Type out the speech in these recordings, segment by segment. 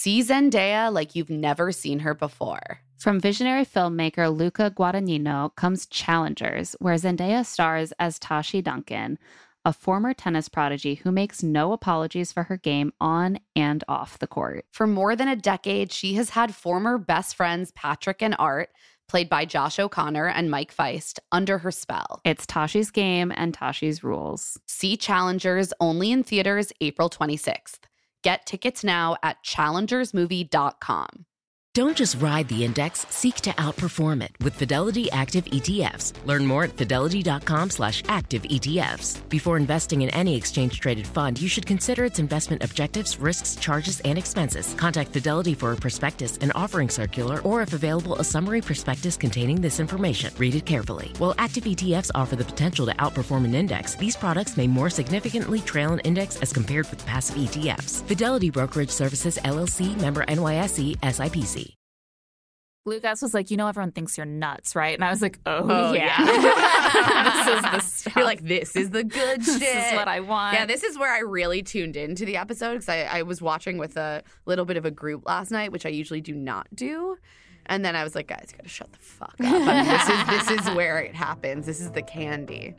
See Zendaya like you've never seen her before. From visionary filmmaker Luca Guadagnino comes Challengers, where Zendaya stars as Tashi Duncan, a former tennis prodigy who makes no apologies for her game on and off the court. For more than a decade, she has had former best friends Patrick and Art, played by Josh O'Connor and Mike Feist, under her spell. It's Tashi's game and Tashi's rules. See Challengers only in theaters April 26th. Get tickets now at challengersmovie.com. Don't just ride the index, seek to outperform it with Fidelity Active ETFs. Learn more at fidelity.com/active ETFs. Before investing in any exchange-traded fund, you should consider its investment objectives, risks, charges, and expenses. Contact Fidelity for a prospectus, an offering circular, or if available, a summary prospectus containing this information. Read it carefully. While active ETFs offer the potential to outperform an index, these products may more significantly trail an index as compared with passive ETFs. Fidelity Brokerage Services, LLC, member NYSE, SIPC. Lucas was like, everyone thinks you're nuts, right? And I was like, oh yeah. This is the stuff. You're like, this is the good shit. This is what I want. Yeah, this is where I really tuned into the episode because I was watching with a little bit of a group last night, which I usually do not do. And then I was like, guys, you gotta shut the fuck up. I mean, this is where it happens. This is the candy.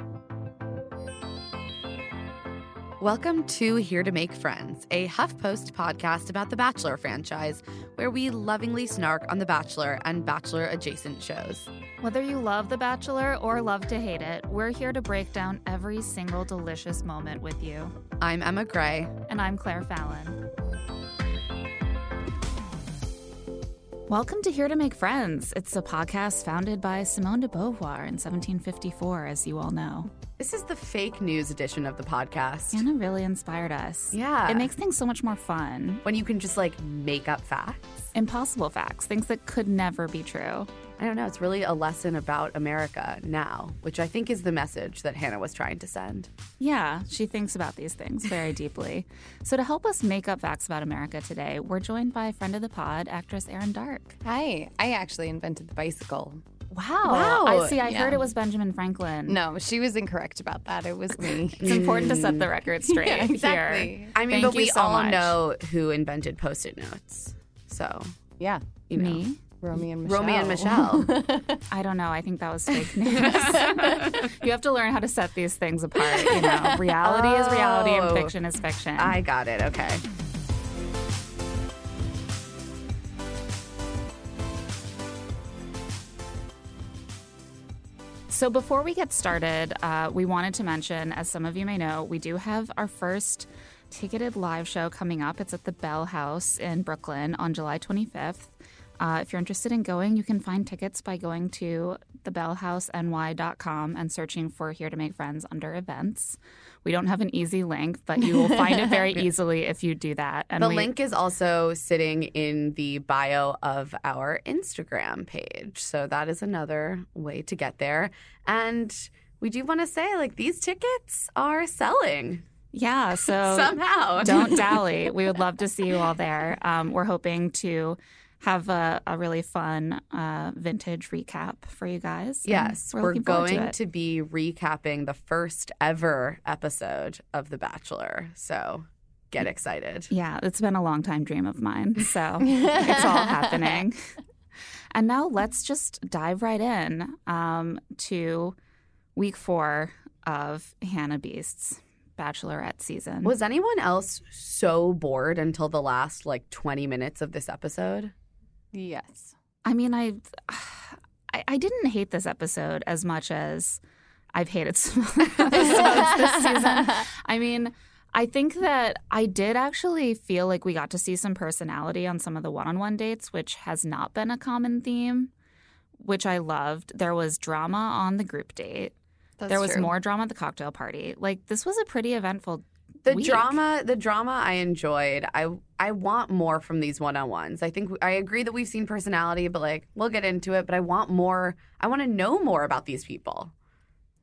Welcome to Here to Make Friends, a HuffPost podcast about the Bachelor franchise, where we lovingly snark on The Bachelor and Bachelor-adjacent shows. Whether you love The Bachelor or love to hate it, we're here to break down every single delicious moment with you. I'm Emma Gray. And I'm Claire Fallon. Welcome to Here to Make Friends. It's a podcast founded by Simone de Beauvoir in 1754, as you all know. This is the fake news edition of the podcast. Anna really inspired us. Yeah. It makes things so much more fun. When you can just, make up facts. Impossible facts, things that could never be true. I don't know. It's really a lesson about America now, which I think is the message that Hannah was trying to send. Yeah, she thinks about these things very deeply. So to help us make up facts about America today, we're joined by friend of the pod, actress Erin Dark. Hi. I actually invented the bicycle. Wow. I heard it was Benjamin Franklin. No, she was incorrect about that. It was me. It's important to set the record straight yeah, exactly. here. I mean, Thank but you we so all much. know who invented Post-it notes. So, Yeah. you know. Me? Romy and Michelle. Romy and Michelle. I don't know. I think that was fake news. You have to learn how to set these things apart. Reality is reality and fiction is fiction. I got it. Okay. So before we get started, we wanted to mention, as some of you may know, we do have our first ticketed live show coming up. It's at the Bell House in Brooklyn on July 25th. If you're interested in going, you can find tickets by going to thebellhouseny.com and searching for Here to Make Friends under events. We don't have an easy link, but you will find it very easily if you do that. And the link is also sitting in the bio of our Instagram page. So that is another way to get there. And we do want to say, these tickets are selling. Yeah, so somehow. Don't dally. We would love to see you all there. We're hoping to have a really fun vintage recap for you guys. Yes, we're looking forward going to to be recapping the first ever episode of The Bachelor. So get excited. Yeah, it's been a long time dream of mine. So it's all happening. And now let's just dive right in to week 4 of Hannah Beast's Bachelorette season. Was anyone else so bored until the last 20 minutes of this episode? Yes. I mean, I didn't hate this episode as much as I've hated some episodes this season. I mean, I think that I did actually feel like we got to see some personality on some of the one-on-one dates, which has not been a common theme, which I loved. There was drama on the group date. There was more drama at the cocktail party. This was a pretty eventful week. The drama I enjoyed. I want more from these one-on-ones. I think I agree that we've seen personality, but we'll get into it. But I want more. I want to know more about these people.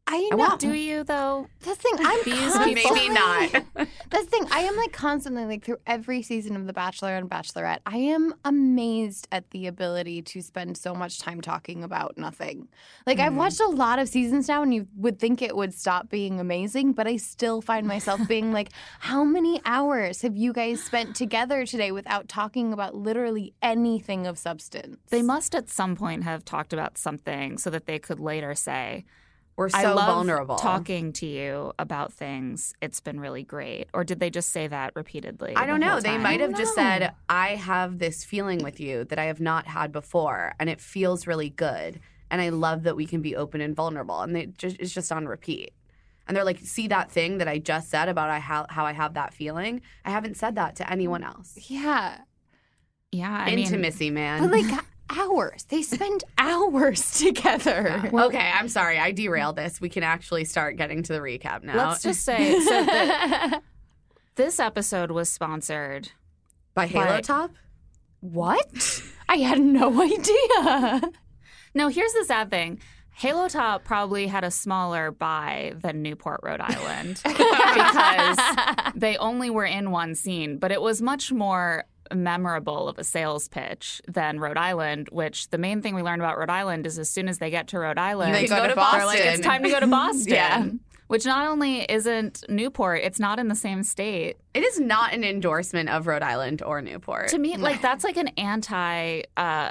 I I know. want- Do you though? That's the thing. I'm These constantly, people- Maybe not. That's the thing. I am like constantly like through every season of The Bachelor and Bachelorette. I am amazed at the ability to spend so much time talking about nothing. Like I've watched a lot of seasons now, and you would think it would stop being amazing, but I still find myself being like, how many hours have you guys spent together today without talking about literally anything of substance? They must at some point have talked about something so that they could later say, We're I so love vulnerable. talking to you about things. It's been really great. Or did they just say that repeatedly? I don't the know. whole They time? might have just said, I have this feeling with you that I have not had before, and it feels really good. And I love that we can be open and vulnerable. And it's just on repeat. And they're like, see that thing that I just said about how I have that feeling? I haven't said that to anyone else. Yeah. Yeah, I mean, Intimacy, man. But like hours. They spend hours together. Okay, I'm sorry. I derailed this. We can actually start getting to the recap now. let's just say this episode was sponsored. By Halo But- Top? What? I had no idea. No, here's the sad thing. Halo Top probably had a smaller buy than Newport, Rhode Island because they only were in one scene, but it was much more memorable of a sales pitch than Rhode Island, which the main thing we learned about Rhode Island is as soon as they get to Rhode Island, They go to they're like, Boston. it's time to go to Boston. Yeah. Which not only isn't Newport, it's not in the same state. It is not an endorsement of Rhode Island or Newport. To me, like that's like an anti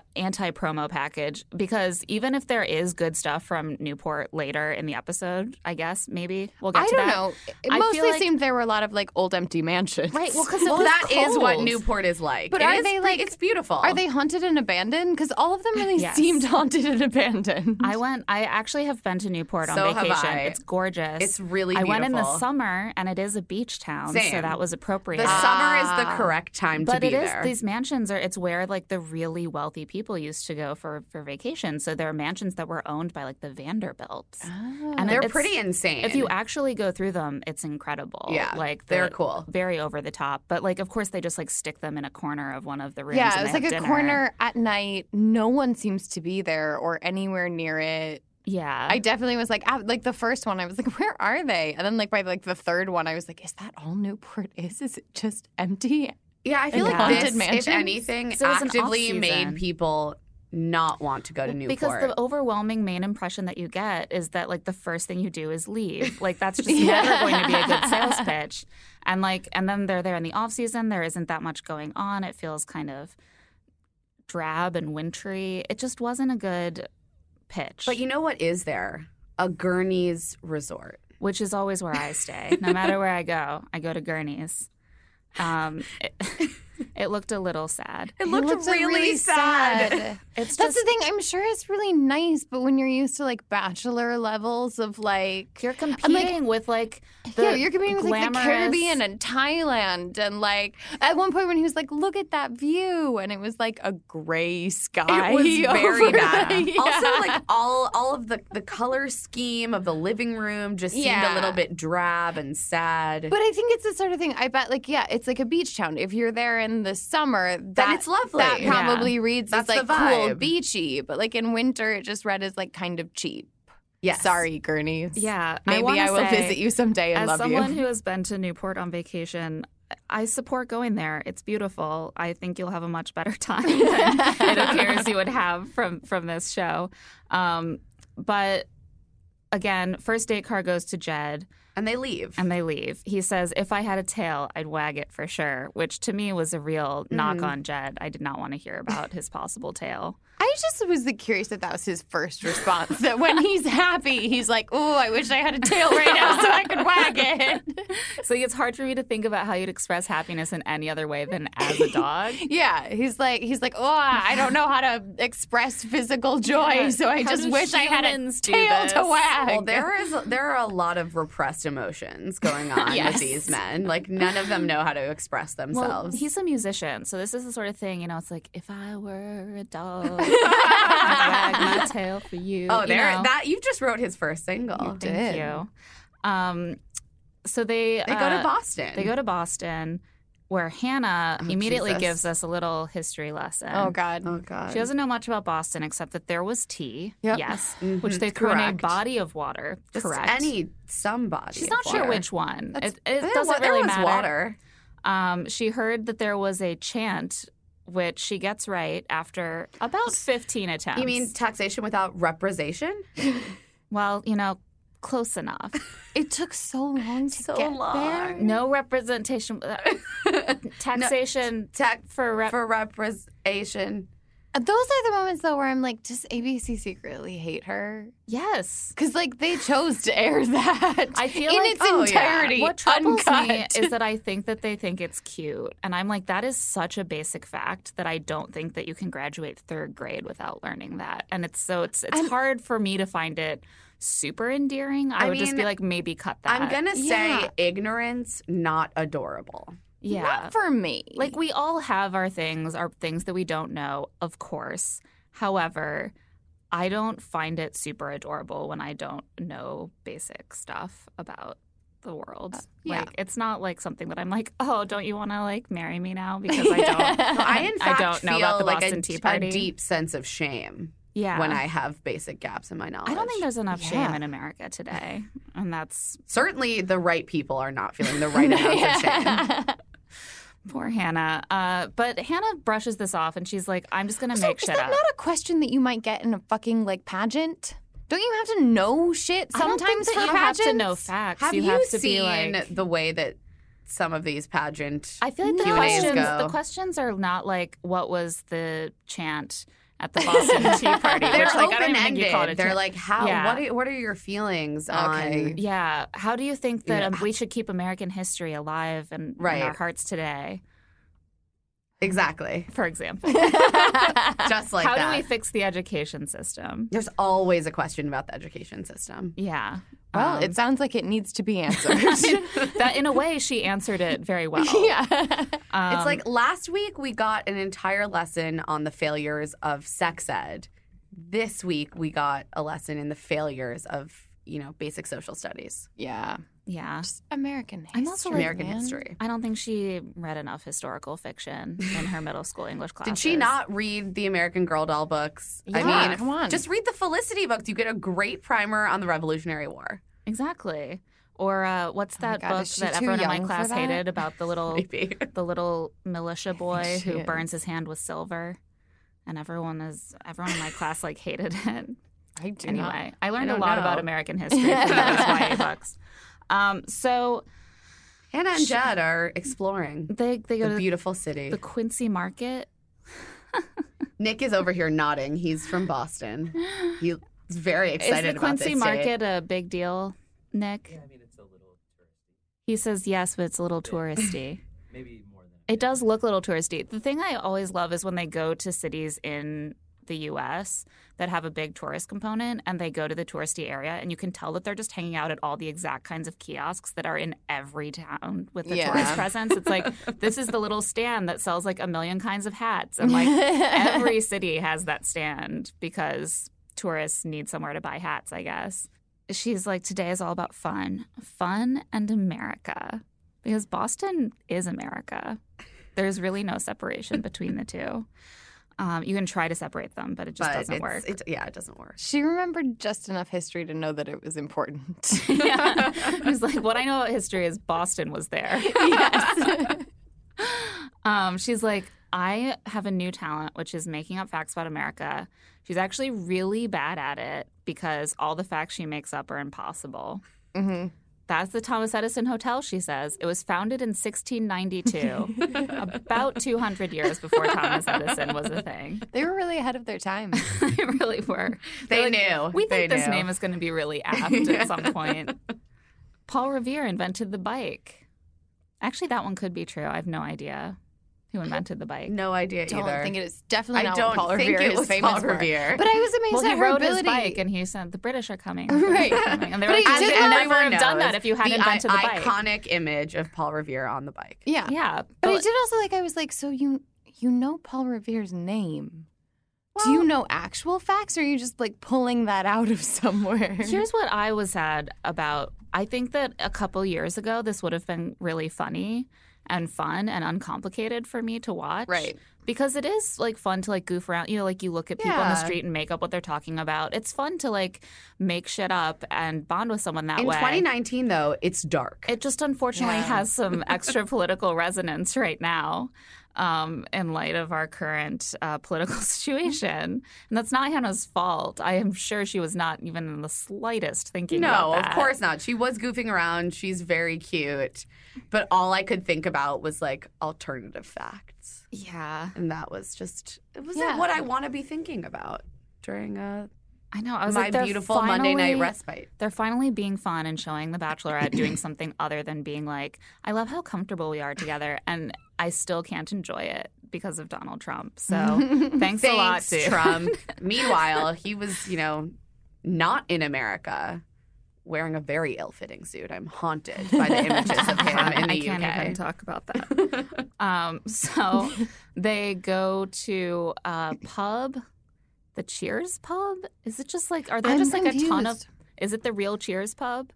promo package because even if there is good stuff from Newport later in the episode, I guess maybe we'll get I to don't that. know. It I feel mostly like- seemed there were a lot of like old empty mansions. Right. Well, because Well, that is what Newport is like. But It are is they, like- it's beautiful. Are they haunted and abandoned? Because all of them really Yes. seemed haunted and abandoned. I actually have been to Newport on So have vacation. I. It's gorgeous. It's really I went in the beautiful. summer and it is a beach town, so Same. that was appropriate. The summer is the correct time to But be it is there. these mansions it's where like the really wealthy people used to go for vacation. So there are mansions that were owned by like the Vanderbilts. And They're it's- pretty insane. If you actually go through them, it's incredible. Yeah, like they're cool. very over the top. But like, of course, they just like stick them in a corner of one of the rooms. Yeah, and it was they like a have dinner. corner at night. No one seems to be there or anywhere near it. Yeah, I definitely was like the first one, I was like, where are they? And then like by like the third one, I was like, is that all Newport is? Is it just empty? yeah, I feel and like haunted this, mansions? if anything, So it was an actively off-season. made people not want to go to Newport. because the overwhelming main impression that you get is that like the first thing you do is leave. Like that's just never going to be a good sales pitch. And then they're there in the off season. There isn't that much going on. It feels kind of drab and wintry. It just wasn't a good pitch. But you know what is there? A Gurney's resort. which is always where I stay. No matter where I go to Gurney's. It looked a little sad. It looked really sad. It's That's just the thing. I'm sure it's really nice, but when you're used to like bachelor levels of like you're competing with like the you're competing with like the glamorous- Caribbean and Thailand, and like at one point when he was like, "Look at that view," and it was like a gray sky. It was very over bad. the- yeah. Also, like all of the color scheme of the living room just seemed a little bit drab and sad. But I think it's the sort of thing. I bet, like, yeah, it's like a beach town. If you're there in the summer, that, it's lovely. That probably reads That's as like the cool, vibe. beachy. But like in winter, it just read as like kind of cheap. Yes. Sorry, Gurneys. Yeah, Maybe wanna I will say, visit you someday and as love someone you. who has been to Newport on vacation, I support going there. It's beautiful. I think you'll have a much better time than it appears you would have from this show. But again, first date car goes to Jed. And they leave. And they leave. He says, if I had a tail, I'd wag it for sure, which to me was a real knock on Jed. I did not want to hear about his possible tail. I just was curious that was his first response. That when he's happy, he's like, "Oh, I wish I had a tail right now so I could wag it." So it's hard for me to think about how you'd express happiness in any other way than as a dog. Yeah, he's like, "Oh, I don't know how to express physical joy, so I How just do wish I had a humans do tail this?" to wag." Well, there are a lot of repressed emotions going on Yes. with these men. Like none of them know how to express Well, themselves. he's a musician, so this is the sort of thing, it's like, if I were a dog, I'd wag my tail for you. oh, you there know? that you just wrote his first single. Thank you. So they They go to Boston. They go to Boston. where Hannah immediately Jesus. gives us a little history lesson. Oh God. Oh God. She doesn't know much about Boston except that there was tea, Yep. yes, Mhm. which they threw in a Correct. body of water. Just Correct. some body. She's of not sure water. which one. That's- It there doesn't there really was matter. water. She heard that there was a chant, which she gets right after about 15 attempts. You mean taxation without representation? Well, close enough. It took so long to So get long. there. No representation. Taxation for representation. Those are the moments though where I'm like, does ABC secretly hate her? Yes. Because like they chose to air that I feel in like- its oh, yeah. entirety. What troubles me uncut. is that I think that they think it's cute. And I'm like, that is such a basic fact that I don't think that you can graduate third grade without learning that. And it's hard for me to find it super endearing. I would just be mean, like, maybe cut that. I'm gonna say Yeah. ignorance, not adorable. Yeah. Not for me. Like, we all have our things that we don't know, of course. However, I don't find it super adorable when I don't know basic stuff about the world. yeah. Like, it's not like something that I'm like, oh, don't you want to like marry me now? Because I don't. No, I in fact don't know feel about the like Boston Tea Party. a deep sense of shame Yeah. when I have basic gaps in my knowledge. I don't think there's enough Yeah. shame in America today. And that's Certainly the right people are not feeling the right amount of shame. poor Hannah. But Hannah brushes this off and she's like, I'm just going to So make is shit that up. not a question that you might get in a fucking like pageant? Don't you have to know shit I don't sometimes think that for you pageants? have to know facts. Have you you have to seen be like, the way that some of these pageant I feel like Q&As the go? questions are not like, what was the chant at the Boston Tea Party? They're which, like, I don't even think open-ended. you call it a They're chant. like, how? Yeah. What are your feelings Okay. on? Yeah. How do you think that Yeah. we should keep American history alive and in Right. our hearts today, Exactly. for example? Just like How that. do we fix the education system? There's always a question about the education system. Yeah. Well, it sounds like it needs to be answered. that in a way she answered it very well. yeah. It's like last week we got an entire lesson on the failures of sex ed. This week we got a lesson in the failures of, basic social studies, Yeah. Yeah. Just American history. I'm also like, American history. I don't think she read enough historical fiction in her middle school English classes. Did she not read the American Girl doll books? Yeah, I mean, come on. just read the Felicity books. You get a great primer on the Revolutionary War. Exactly. Or what's that God, book is she that too everyone in my young for class that? hated about the little Maybe. militia boy she who is. burns his hand with silver? And everyone in my class like hated it. I do Anyway, I learned a don't lot know. about American history from those YA books. So Hannah and Jed are exploring they go the to beautiful city. the Quincy Market. Nick is over here nodding. He's from Boston. He's very excited Is the about Quincy this Market a big deal, Nick? Yeah, I mean, it's a little touristy. He says yes, but it's a little touristy. Maybe more than It does look a little touristy. The thing I always love is when they go to cities in the U.S. that have a big tourist component and they go to the touristy area and you can tell that they're just hanging out at all the exact kinds of kiosks that are in every town with the Yeah. tourist presence. It's like, this is the little stand that sells like a million kinds of hats. And like every city has that stand because tourists need somewhere to buy hats, I guess. She's like, today is all about fun and America. Because Boston is America. There's really no separation between the two. You can try to separate them, but it just doesn't work. It doesn't work. She remembered just enough history to know that it was important. Yeah. He's like, what I know about history is Boston was there. yes. She's like, I have a new talent, which is making up facts about America. She's actually really bad at it because all the facts she makes up are impossible. Mm-hmm. That's the Thomas Edison Hotel, she says. It was founded in 1692, about 200 years before Thomas Edison was a thing. They were really ahead of their time. They really were. They They're like, knew. We think They this knew. name is going to be really apt at some point. Paul Revere invented the bike. Actually, that one could be true. I have no idea who invented the bike. No idea Don't either. think it is definitely I not don't what Paul think Revere it was is famous Paul for. Revere. But I was amazed Well, at he her rode ability. his bike and he said, the British are coming. Right. And they were But like, he you did would also never have done knows that if you hadn't the invented the bike. iconic image of Paul Revere on the bike. Yeah. Yeah. But I did also I was like, so you know Paul Revere's name. Do you know actual facts or are you just like pulling that out of somewhere? Here's what I was sad about. I think that a couple years ago, this would have been really funny. and fun and uncomplicated for me to watch. Right. Because it is like fun to like goof around, you know, like you look at people on the street and make up what they're talking about. It's fun to like make shit up and bond with someone that In way. 2019, though, it's dark. It just unfortunately has some extra political resonance right now in light of our current political situation. And that's not Hannah's fault. I am sure she was not even in the slightest thinking about No, that. of course not. She was goofing around. She's very cute. But all I could think about was like alternative facts. Yeah. And that was just, it was Yeah. what I want to be thinking about during I know. I was my like, they're beautiful Monday night finally- respite. They're finally being fun and showing The Bachelorette doing something other than being like, I love how comfortable we are together, and I still can't enjoy it because of Donald Trump. So thanks a lot, Thanks, to Trump. Meanwhile, he was, not in America wearing a very ill-fitting suit. I'm haunted by the images of him in the I can't UK. even talk about that. So they go to a pub, the Cheers pub. Is it just like, are there I'm just like a ton of, confused. is it the real Cheers pub?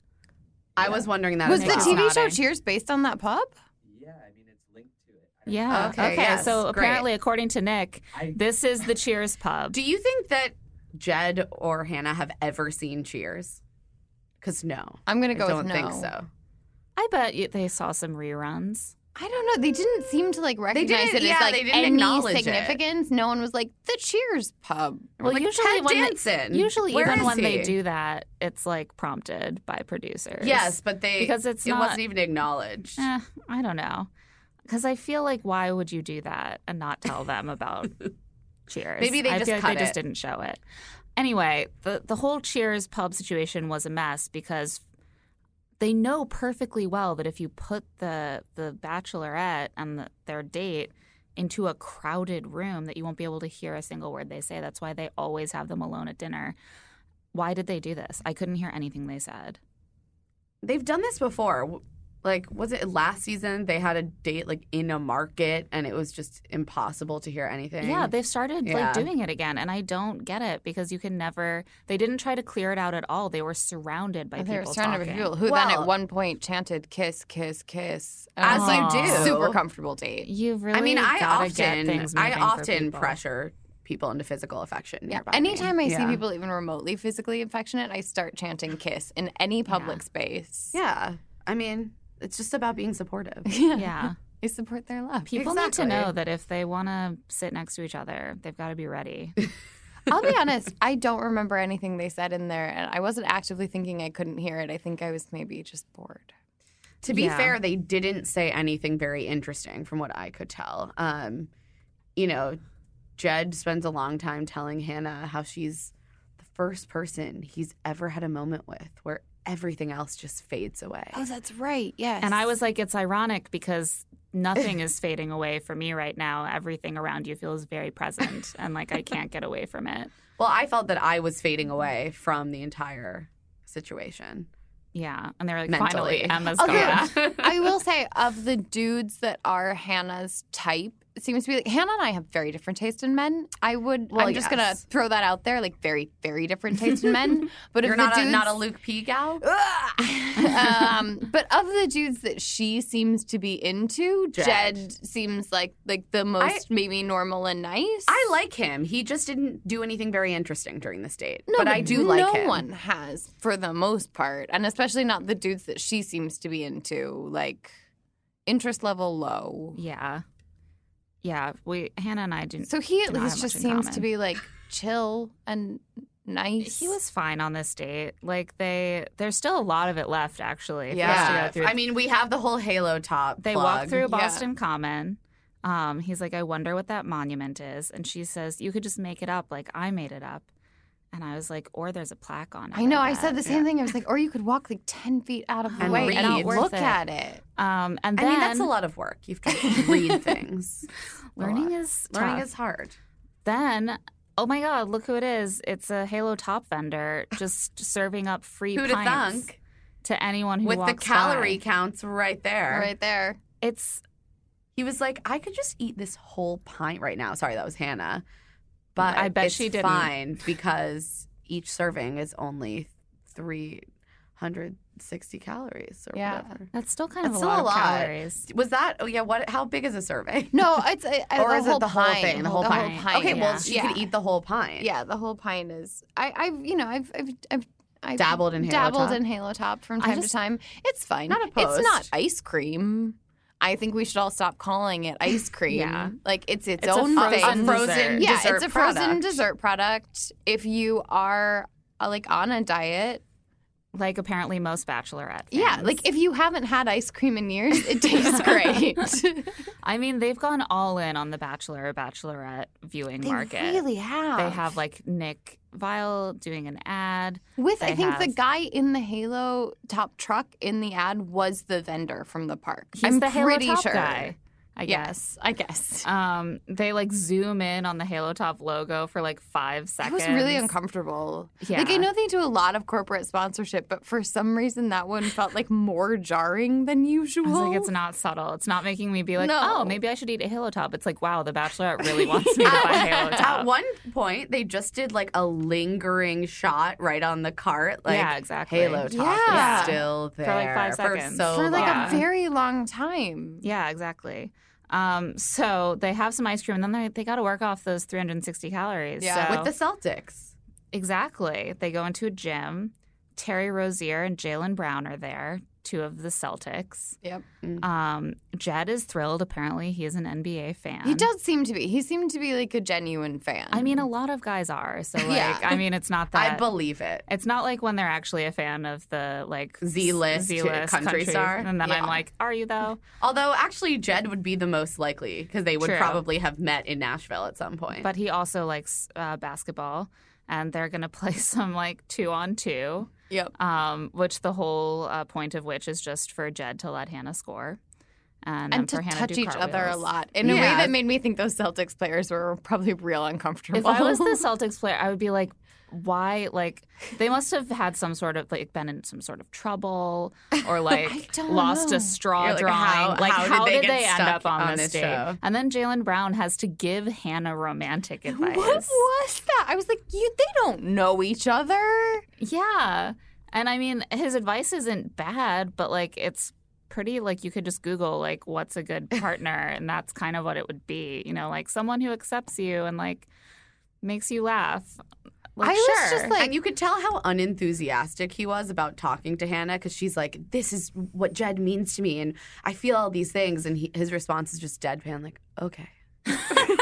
I was wondering that Was as the well. TV show Nodding. Cheers based on that pub? Yeah, I mean, it's linked to it. I don't Yeah. Okay, yes, so great. apparently, according to Nick, I- this is the Cheers pub. Do you think that Jed or Hannah have ever seen Cheers? Because no. I'm gonna I go don't with think no. so. I bet they saw some reruns. I don't know. They didn't seem to like recognize didn't- it yeah, as like they didn't any acknowledge it. significance. No one was like the Cheers pub. Well, like usually Ted when they- Danson. Usually, Where even is when they he? do that, it's like prompted by producers. Yes, but Because it wasn't even acknowledged. I don't know. Because I feel like why would you do that and not tell them about Cheers? Maybe they I just feel like cut they just it. didn't show it. Anyway, the whole Cheers pub situation was a mess because they know perfectly well that if you put the Bachelorette and their date into a crowded room that you won't be able to hear a single word they say. That's why they always have them alone at dinner. Why did they do this? I couldn't hear anything they said. They've done this before. Like, was it last season? They had a date like in a market, and it was just impossible to hear anything. Yeah, they've started Yeah. like doing it again, and I don't get it because you can never. They didn't try to clear it out at all. They were surrounded by They were people surrounded talking. by people who then Well- at one point chanted "kiss, kiss, kiss," As it you was, like, do. Super comfortable date. You really. I mean, I gotta get often, things moving for people. pressure people into physical affection. Yeah. nearby me. Anytime I see Yeah. people even remotely physically affectionate, I start chanting "kiss" in any public space. Yeah, I mean, it's just about being supportive. Yeah. I support their love. People need to Exactly. know that if they want to sit next to each other, they've got to be ready. I'll be honest, I don't remember anything they said in there, and I wasn't actively thinking I couldn't hear it. I think I was maybe just bored. To be Yeah. fair, they didn't say anything very interesting from what I could tell. You know, Jed spends a long time telling Hannah how she's the first person he's ever had a moment with where everything else just fades away. Oh, that's right. Yes. And I was like, it's ironic because nothing is fading away from me right now. Everything around you feels very present, and like I can't get away from it. Well, I felt that I was fading away from the entire situation. Yeah, and they were like, Mentally. finally, Emma's Okay. come back. I will say, of the dudes that are Hannah's type, it seems to be like Hannah and I have very different taste in men. Well, I'm just gonna yes. throw that out there, like very, very different taste in men. But You're of the not dudes, not a Luke P gal? but of the dudes that she seems to be into, Jed seems like the most maybe normal and nice. I like him. He just didn't do anything very interesting during this date. No, but I do like him. No one has, for the most part, and especially not the dudes that she seems to be into. Like interest level low. Yeah, yeah. Hannah and I didn't. So he at do not least have just much in seems to common. be like chill and nice. He was fine on this date. Like there's still a lot of it left actually. for us to Yeah. go through. I mean, we have the whole Halo top. They plug. walk through Yeah. Boston Common. He's like, I wonder what that monument is. And she says, you could just make it up like I made it up. And I was like, or there's a plaque on it. I know. I bet. said the same thing. I was like, or you could walk like 10 feet out of the And way read. and Not worth look it. at it. And I then mean, that's a lot of work. You have to read things. learning is Learning tough. is hard. Then, oh my God, look who it is. It's a Halo Top vendor just serving up free Who'da pints thunk? to anyone who With the walks calorie by. counts right there. Right there. It's He was like, I could just eat this whole pint right now. Sorry, that was Hannah. But I bet it's she didn't. fine because each serving is only 160 calories or Yeah. whatever. That's still kind of That's a still lot a of lot. calories. Was that? Oh yeah. What? How big is a survey? No, it's Or is it the whole pint. thing? The whole pint. Okay, yeah. well, she could eat the whole pint. Yeah, the whole pint is. I've Dabbled in Halo dabbled Top? in Halo Top from time to time. It's fine. Not opposed. It's not ice cream. I think we should all stop calling it ice cream. Yeah. Like it's It's a own frozen thing. dessert. Yeah, dessert it's a frozen product. dessert product. If you are like on a diet, Like apparently most Bachelorette fans. yeah, like if you haven't had ice cream in years, it tastes great. I mean, they've gone all in on the Bachelor, Bachelorette viewing market. They really have. They have like Nick Viall doing an ad. With, I They think the have- guy in the Halo Top truck in the ad was the vendor from the park. He's I'm the Halo pretty Top sure. guy, I guess. Yes, I guess. They like zoom in on the Halo Top logo for like 5 It seconds. was really uncomfortable. Yeah. Like I know they do a lot of corporate sponsorship, but for some reason that one felt like more jarring than usual. I was like, it's not subtle. It's not making me be like, No. oh, maybe I should eat a Halo Top. It's like, wow, the Bachelorette really wants me to buy Halo Top. At one point, they just did like a lingering shot right on the cart. Like, Yeah, exactly. Halo Top Yeah. is still there For, like, 5 seconds. so for like long. a very long time. Yeah, exactly. So they have some ice cream, and then they got to work off those 360 calories. Yeah. So- with the Celtics. Exactly. They go into a gym. Terry Rozier and Jaylen Brown are there, 2 of the Celtics. Yep. Jed is thrilled. Apparently, he is an NBA fan. He does seem to be. He seemed to be like a genuine fan. I mean, a lot of guys are. So, like, Yeah. I mean, it's not that. I believe it. It's not like when they're actually a fan of the like Z-list country star. and then I'm Yeah. like, are you though? Although, actually, Jed would be the most likely because they would True. probably have met in Nashville at some point. But he also likes basketball, and they're gonna play some like 2-on-2, Yep. which the whole point of which is just for Jed to let Hannah score, and And for to Hannah touch do each other a cartwheels. lot in a way Yeah. that made me think those Celtics players were probably real uncomfortable. If I was the Celtics player, I would be like, why? Like, they must have had some sort of like been in some sort of trouble or like don't lost know. a straw You're like, drawing. how did they get end stuck up on on this this date? show? And then Jaylen Brown has to give Hannah romantic advice. What was that? I was like, they don't know each other. Yeah. And I mean, his advice isn't bad, but like it's pretty like you could just Google like what's a good partner and that's kind of what it would be. You know, like someone who accepts you and like makes you laugh. Like, I was sure. just like, and you could tell how unenthusiastic he was about talking to Hannah because she's like, this is what Jed means to me. And I feel all these things. And his response is just deadpan, like, okay. Yeah.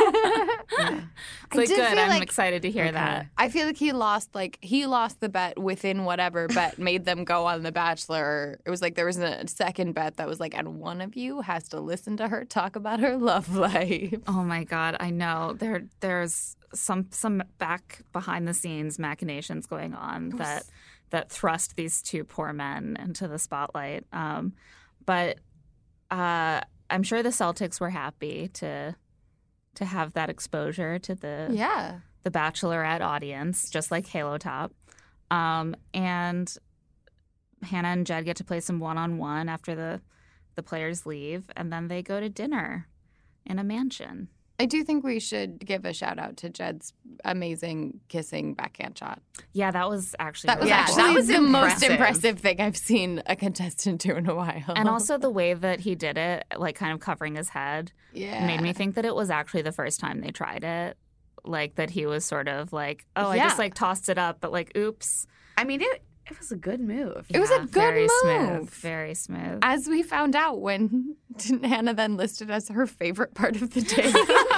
It's like did good. feel I'm like- excited to hear that. I feel like he lost the bet within whatever bet made them go on The Bachelor. It was like there was a second bet that was like, and one of you has to listen to her talk about her love life. Oh my God, I know. There's some back behind the scenes machinations going on that thrust these 2 poor men into the spotlight. But I'm sure the Celtics were happy to have that exposure to the Bachelorette audience, just like Halo Top. And Hannah and Jed get to play some one-on-one after the players leave, and then they go to dinner in a mansion. I do think we should give a shout out to Jed's amazing kissing backhand shot. Yeah, that was actually That was really Yeah, cool. that actually was the most impressive. impressive thing I've seen a contestant do in a while. And also the way that he did it, like kind of covering his head, made me think that it was actually the first time they tried it. Like that he was sort of like, oh, I Yeah. just like tossed it up, but like, oops. I mean, it was a good move. It was a good very move. smooth, very smooth. As we found out when Hannah then listed as her favorite part of the day.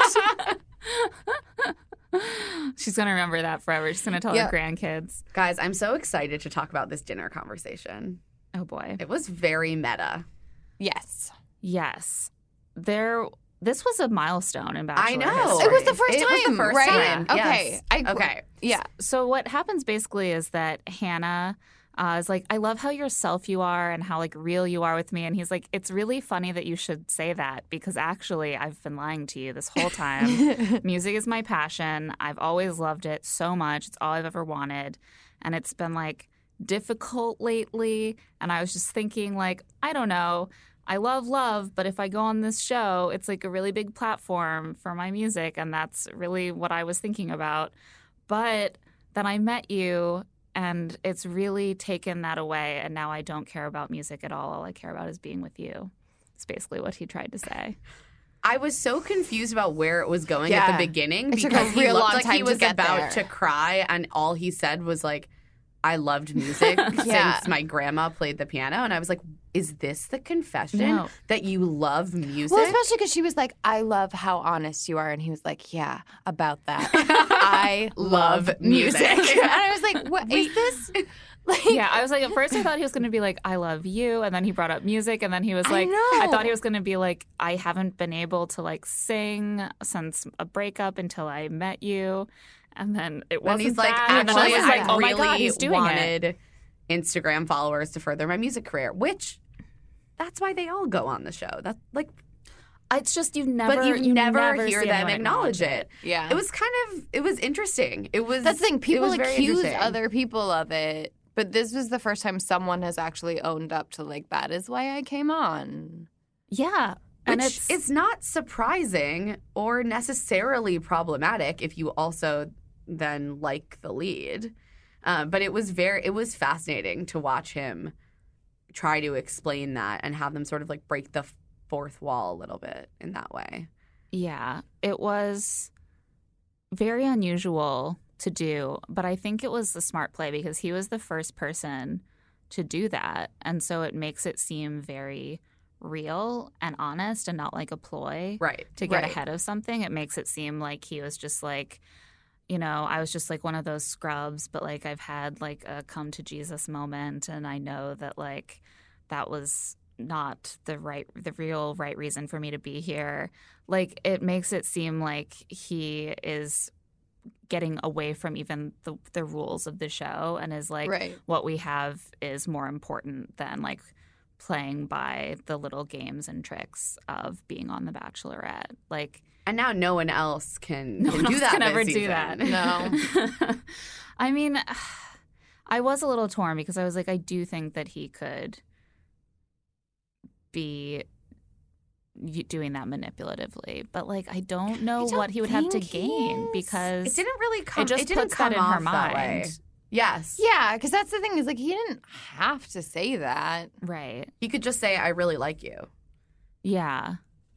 She's gonna remember that forever. She's gonna tell Yeah. her grandkids. Guys, I'm so excited to talk about this dinner conversation. Oh boy. It was very meta. Yes. Yes. This was a milestone in Bachelor I know. history. It was the first time, It was the first right? time, Okay. yes. Okay. Yeah. So what happens basically is that Hannah is like, I love how yourself you are and how like real you are with me. And he's like, it's really funny that you should say that because actually I've been lying to you this whole time. Music is my passion. I've always loved it so much. It's all I've ever wanted. And it's been like difficult lately. And I was just thinking like, I don't know. I love, but if I go on this show, it's like a really big platform for my music. And that's really what I was thinking about. But then I met you And it's really taken that away. And now I don't care about music at all. All I care about is being with you. It's basically what he tried to say. I was so confused about where it was going at the beginning It took because a he real looked long like time he to was get about there. to cry, and all he said was like, I loved music since my grandma played the piano. And I was like, is this the confession No. that you love music? Well, especially because she was like, I love how honest you are. And he was like, yeah, about that. I love music. And I was like, what is this? Like, Yeah, I was like, at first I thought he was going to be like, I love you. And then he brought up music. And then he was like, I thought he was going to be like, I haven't been able to like sing since a breakup until I met you. And then it And wasn't he's like, that. And then actually, I was like, I oh really my God, he's doing it. wanted Instagram followers to further my music career, which that's why they all go on the show. That's like, It's just you never, but you never hear see them anyone acknowledge it. Yeah. It was it was interesting. It was That's the thing. it People was very accuse interesting. other people of it. But this was the first time someone has actually owned up to, like, that is why I came on. Yeah. And Which it's not surprising or necessarily problematic if you also then like the lead. But it was fascinating to watch him try to explain that and have them sort of like break the fourth wall a little bit in that way. Yeah, it was very unusual to do, but I think it was the smart play because he was the first person to do that. And so it makes it seem very real and honest and not like a ploy Right. to get right. ahead of something. It makes it seem like he was just like, you know, I was just like one of those scrubs, but like I've had like a come to Jesus moment and I know that like that was not the real right reason for me to be here. Like it makes it seem like he is getting away from even the rules of the show and is like Right. what we have is more important than like playing by the little games and tricks of being on The Bachelorette. Like And now no one else can no one do else that can this ever do season. that. No. I mean, I was a little torn because I was like, I do think that he could be doing that manipulatively, but like I don't know don't what he would have to think he gain is. because It didn't really come. it just didn't puts come that in her off that way. mind. Yes. Yeah, because that's the thing is like he didn't have to say that. Right. He could just say, "I really like you." Yeah.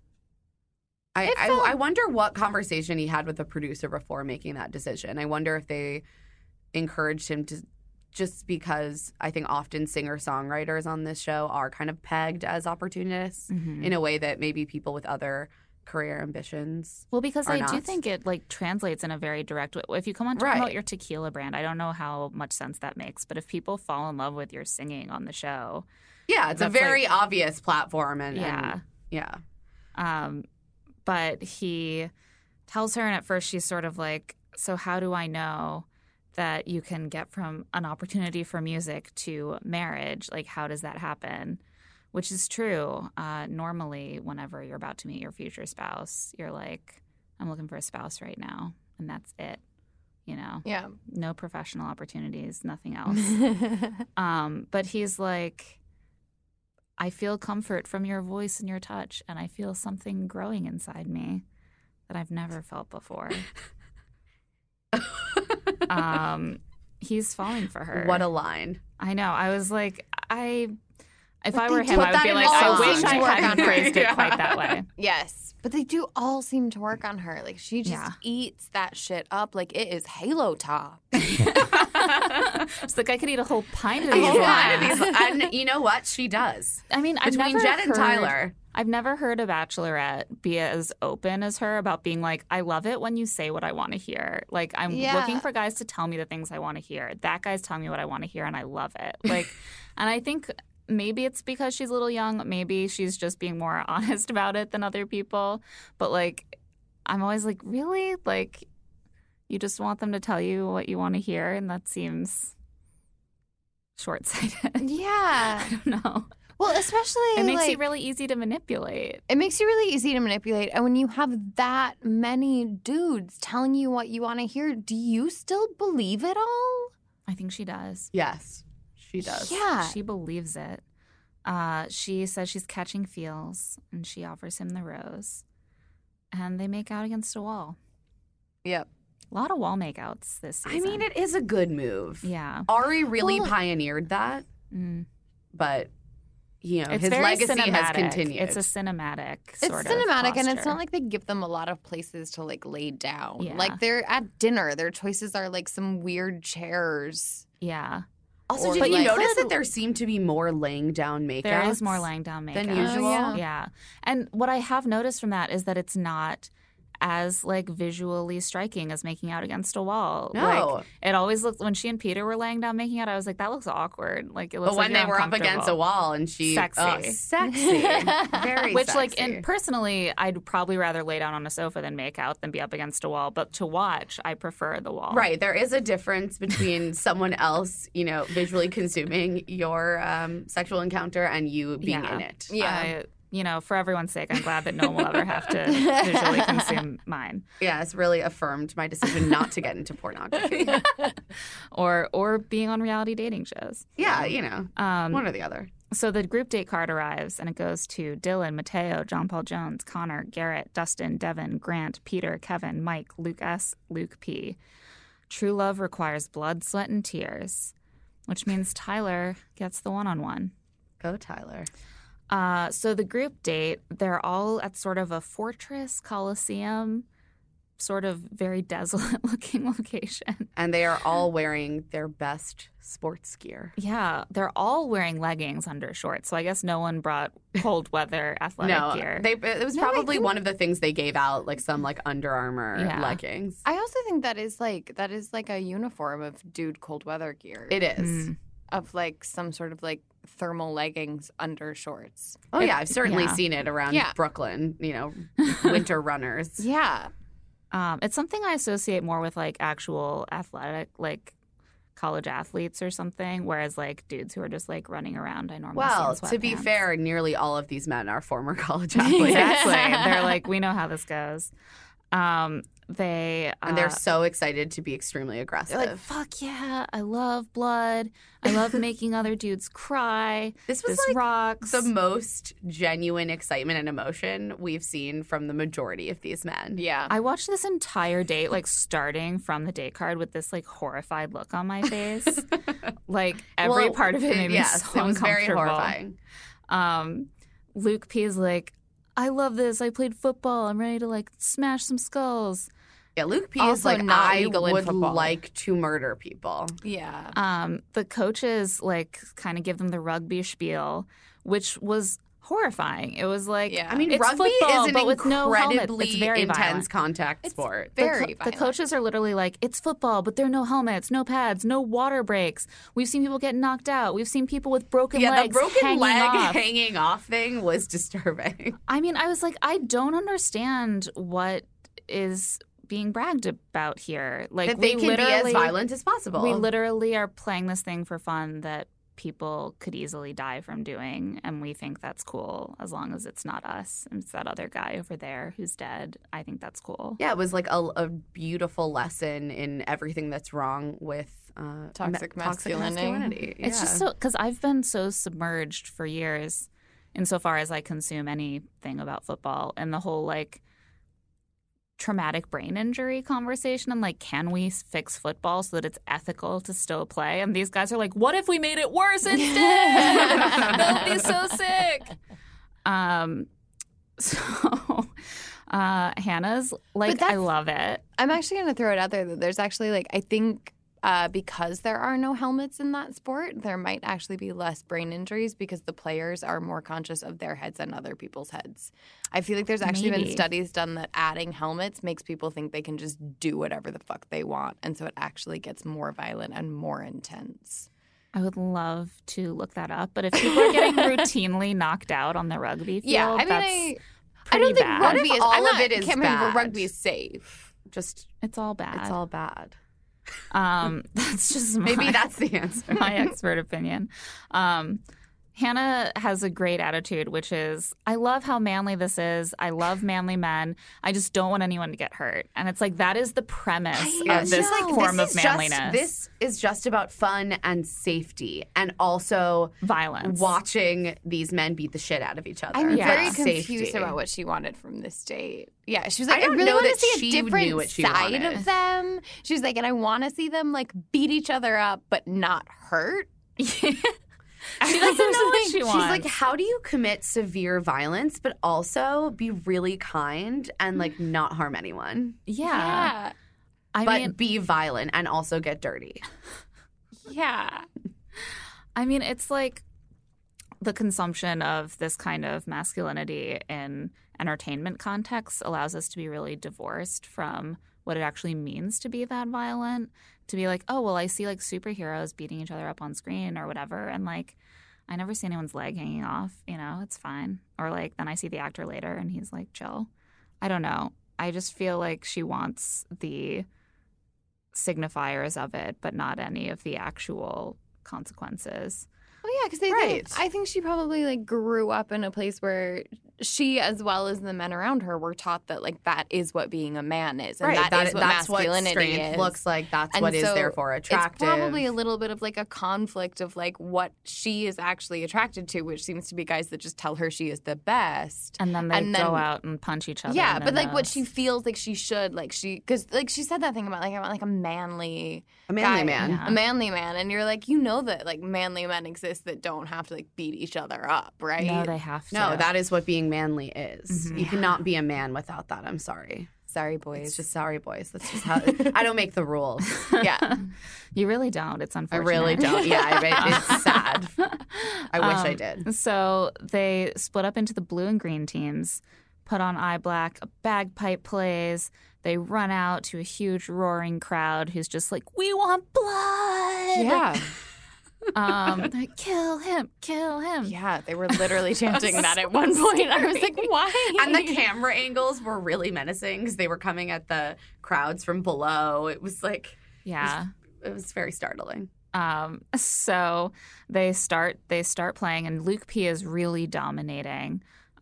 I wonder what conversation he had with the producer before making that decision. I wonder if they encouraged him to, just because I think often singer-songwriters on this show are kind of pegged as opportunists in a way that maybe people with other career ambitions. Well, because Or I do not. think it like translates in a very direct way. If you come on to Right. promote your tequila brand, I don't know how much sense that makes, but if people fall in love with your singing on the show, Yeah, it's a That's very obvious platform. And yeah. yeah. But he tells her, and at first she's sort of like, so how do I know that you can get from an opportunity for music to marriage? Like, how does that happen? Which is true. Normally, whenever you're about to meet your future spouse, you're like, I'm looking for a spouse right now, and that's it. You know? Yeah. No professional opportunities, nothing else. But he's like, I feel comfort from your voice and your touch, and I feel something growing inside me that I've never felt before. He's falling for her. What a line. I know. I was like, if But I were they him, put I would that be in like, the I song. wish I To work hadn't on her. phrased it quite that way. Yes. But they do all seem to work on her. Like she just Yeah. eats that shit up like it is Halo Top. It's like I could eat a whole pint of these Yeah. lines. And you know what? She does. I mean, Between Jen and Tyler. I've never heard a bachelorette be as open as her about being like, I love it when you say what I want to hear. Like, I'm Yeah. looking for guys to tell me the things I want to hear. That guy's telling me what I want to hear, and I love it. Like, and I think maybe it's because she's a little young. Maybe she's just being more honest about it than other people. But, like, I'm always like, really? Like, you just want them to tell you what you want to hear, and that seems short-sighted. Yeah. I don't know. Well, especially It makes like, you really easy to manipulate. it makes you really easy to manipulate. And when you have that many dudes telling you what you want to hear, do you still believe it all? I think she does. Yes, she does. Yeah. She believes it. She says she's catching feels, and she offers him the rose. And they make out against a wall. Yep. A lot of wall makeouts this season. I mean, it is a good move. Yeah. Ari really pioneered that, but It's his very legacy cinematic. has continued. It's a cinematic It's sort of cinematic, and it's posture. not like they give them a lot of places to like lay down. Yeah. Like they're at dinner, their choices are like some weird chairs. Yeah. Also, Or did you like- notice that there seemed to be more laying down makeup? There is more laying down makeup. than usual. yeah. Yeah. And what I have noticed from that is that it's not as like visually striking as making out against a wall. No. Like, it always looks, when she and Peter were laying down making out, I was like, that looks awkward. Like it looks But like when you're they were up against a uncomfortable. wall and she Sexy. sexy, very Which, sexy. like, and personally, I'd probably rather lay down on a sofa than make out than be up against a wall. But to watch, I prefer the wall. Right. There is a difference between someone else, visually consuming your sexual encounter and you being in it. Yeah. For everyone's sake, I'm glad that no one will ever have to visually consume mine. Yeah, it's really affirmed my decision not to get into pornography. Or being on reality dating shows. Yeah, one or the other. So the group date card arrives, and it goes to Dylan, Mateo, John Paul Jones, Connor, Garrett, Dustin, Devin, Grant, Peter, Kevin, Mike, Luke S., Luke P. True love requires blood, sweat, and tears, which means Tyler gets the one-on-one. Go, Tyler. So the group date, they're all at sort of a fortress, coliseum, sort of very desolate-looking location. And they are all wearing their best sports gear. Yeah, they're all wearing leggings under shorts. So I guess no one brought cold weather athletic gear. It was probably one of the things they gave out, like some like Under Armour leggings. I also think that is like a uniform of dude cold weather gear. It is. Of like some sort of like thermal leggings under shorts. Oh yeah, I've certainly seen it around Brooklyn. Winter runners. Yeah. It's something I associate more with like actual athletic, like college athletes or something, whereas like dudes who are just like running around, I normally Well, see in to be sweatpants. fair, nearly all of these men are former college athletes. Exactly. They're like, we know how this goes. And they're so excited to be extremely aggressive. They're like, fuck yeah, I love blood. I love making other dudes cry. This was This like rocks. the most genuine excitement and emotion we've seen from the majority of these men. Yeah. I watched this entire date, like starting from the date card with this like horrified look on my face. Like every Well, part of it made me yes, so it was very uncomfortable. horrifying. Luke P is like, I love this. I played football. I'm ready to like smash some skulls. Yeah, Luke P is Also like, not I legal in would football. like to murder people. Yeah. The coaches like kind of give them the rugby spiel, which was horrifying. It was like, Yeah. I mean, it's rugby football, is an but with no helmet. incredibly It's very intense violent. contact sport. Very The violent. coaches are literally like, it's football, but there are no helmets, no pads, no water breaks. We've seen people get knocked out. We've seen people with broken Yeah, legs the broken hanging leg off. hanging off thing was disturbing. I mean, I was like, I don't understand what is being bragged about here. Like, That they we can be as literally- violent as possible. We literally are playing this thing for fun that people could easily die from doing, and we think that's cool as long as it's not us and it's that other guy over there who's dead. I think that's cool. Yeah, it was like a beautiful lesson in everything that's wrong with Toxic masculinity. It's just so, because I've been so submerged for years insofar as I consume anything about football, and the whole like traumatic brain injury conversation and like, can we fix football so that it's ethical to still play? And these guys are like, what if we made it worse instead? That would be so sick. So Hannah's like, I love it. I'm actually going to throw it out there that there's actually like, I think because there are no helmets in that sport, there might actually be less brain injuries because the players are more conscious of their heads than other people's heads. I feel like there's actually been Maybe. studies done that adding helmets makes people think they can just do whatever the fuck they want. And so it actually gets more violent and more intense. I would love to look that up. But if people are getting routinely knocked out on the rugby field, Yeah, I mean, that's I pretty don't think bad. rugby What if is. all I'm of not, it is can't remember bad? rugby is safe. Just It's all bad. it's all bad. That's just Maybe that's the answer. my expert opinion. Hannah has a great attitude, which is, I love how manly this is. I love manly men. I just don't want anyone to get hurt. And it's like, that is the premise of this form of manliness. This is just about fun and safety and also violence. Watching these men beat the shit out of each other. I'm very Safety. confused about what she wanted from this date. Yeah, she was like, I don't really know want that to see she a knew different what she side wanted. of them. She was like, and I want to see them like beat each other up but not hurt. She doesn't know what she wants. She's like, how do you commit severe violence but also be really kind and like not harm anyone? Yeah. I But mean, be violent and also get dirty. Yeah. I mean, it's like the consumption of this kind of masculinity in entertainment contexts allows us to be really divorced from what it actually means to be that violent. To be like, oh, well, I see like superheroes beating each other up on screen or whatever. And like, I never see anyone's leg hanging off, you know, it's fine. Or like, then I see the actor later and he's like, chill. I don't know. I just feel like she wants the signifiers of it, but not any of the actual consequences. Well, yeah, because I think she probably like grew up in a place where she, as well as the men around her, were taught that like that is what being a man is, and that is what that's masculinity what strength is. looks like. That's And what is so therefore attractive. It's probably a little bit of like a conflict of like what she is actually attracted to, which seems to be guys that just tell her she is the best. And then they go out and punch each other. Yeah, in the but like what nose. she feels like she should, like because like she said that thing about like I want like a manly manly guy, man. Yeah. a manly man, and you're like, you know that like manly men exist that don't have to like beat each other up, right? No, they have to. No, that is what being manly is. Mm-hmm. You cannot be a man without that. I'm sorry. Sorry, boys. It's just sorry, boys. That's just how I don't make the rules. Yeah. You really don't. It's I unfortunate. really don't. Yeah, it's sad. I wish I did. So they split up into the blue and green teams, put on eye black, a bagpipe plays. They run out to a huge roaring crowd who's just like, we want blood. Yeah. They're like, kill him. Yeah, they were literally chanting that at one point. I was like, why? And the camera angles were really menacing because they were coming at the crowds from below. It was like, Yeah. it was very startling. So they start playing, and Luke P is really dominating.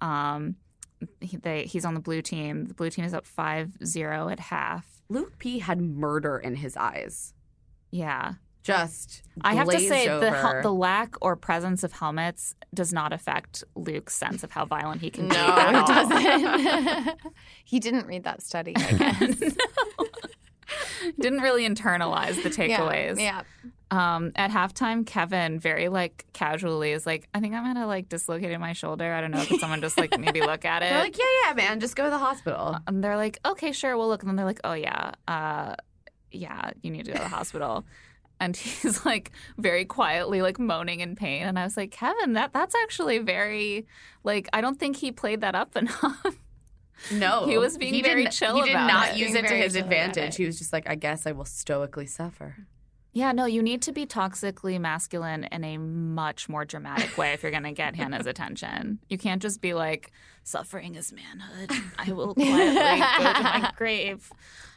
He's on the blue team. The blue team is up 5-0 at half. Luke P had murder in his eyes. Yeah. Just I have to say over. the lack or presence of helmets does not affect Luke's sense of how violent he can be. No, at it all. doesn't. He didn't read that study, I guess. Didn't really internalize the takeaways. Yeah. At halftime, Kevin very like casually is like, I think I'm gonna like dislocated my shoulder. I don't know. Could someone just like maybe look at it? They're like, yeah, man, just go to the hospital. And they're like, okay, sure, we'll look. And then they're like, oh yeah, you need to go to the hospital. And he's like very quietly like moaning in pain. And I was like, Kevin, that's actually very like I don't think he played that up enough. No, He was being very chill He did about not it. use Being it to very his chill about advantage. it. He was just like, I guess I will stoically suffer. Yeah, no, you need to be toxically masculine in a much more dramatic way if you're going to get Hannah's attention. You can't just be like, suffering is manhood. I will quietly go to my grave.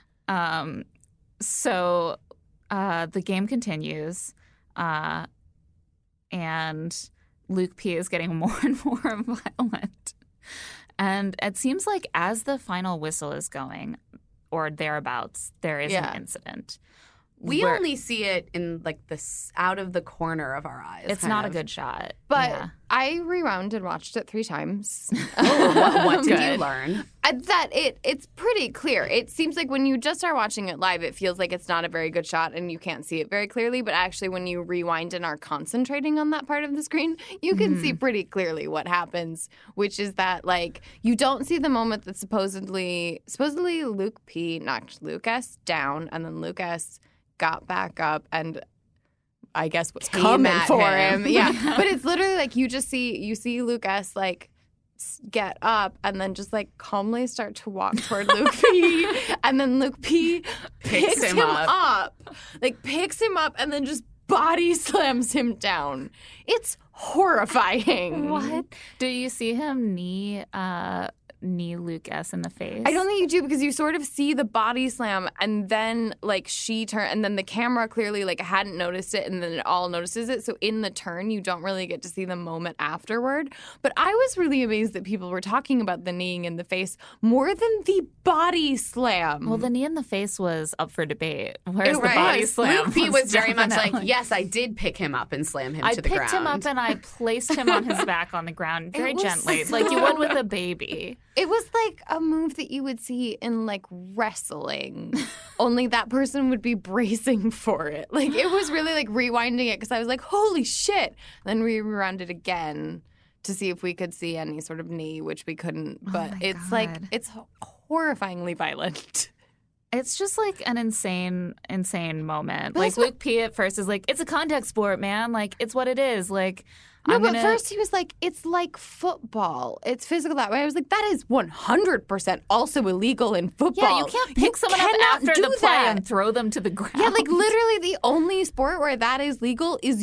So the game continues, and Luke P is getting more and more violent. And it seems like as the final whistle is going, or thereabouts, there is an incident. We where- only see it in like this out of the corner of our eyes. It's kind not of. a good shot. But Yeah. I rewound and watched it 3 times. What did you Good. learn? That it's pretty clear. It seems like when you just are watching it live, it feels like it's not a very good shot and you can't see it very clearly. But actually, when you rewind and are concentrating on that part of the screen, you can see pretty clearly what happens, which is that like you don't see the moment that supposedly Luke P knocked Luke S down, and then Luke S got back up and I guess was Came coming at for him. him. Yeah, but it's literally like you see Luke S like get up and then just like calmly start to walk toward Luke P, and then Luke P picks him up, like picks him up and then just body slams him down. It's horrifying. What? Do you see him knee knee Luke S in the face. I don't think you do because you sort of see the body slam and then like she turn and then the camera clearly like hadn't noticed it and then it all notices it. So in the turn, you don't really get to see the moment afterward. But I was really amazed that people were talking about the kneeing in the face more than the body slam. Well, the knee in the face was up for debate. Whereas the Right. body slam Luke P was very much definitely- like, yes, I did pick him up and slam him I to the ground. picked him up and I placed him on his back on the ground very was gently, so- like you would with a baby. It was like a move that you would see in like wrestling, only that person would be bracing for it. Like it was really like rewinding it because I was like, holy shit. Then we rewound it again to see if we could see any sort of knee, which we couldn't. But my it's like, God. it's horrifyingly violent. It's just like an insane moment. But Like that's what- Luke P at first is like, it's a contact sport, man. Like it's what it is. Like No, I'm but gonna... first he was like, it's like football. It's physical that way. I was like, that is 100% also illegal in football. Yeah, you can't pick someone up cannot after do the play that. and throw them to the ground. Yeah, like literally the only sport where that is legal is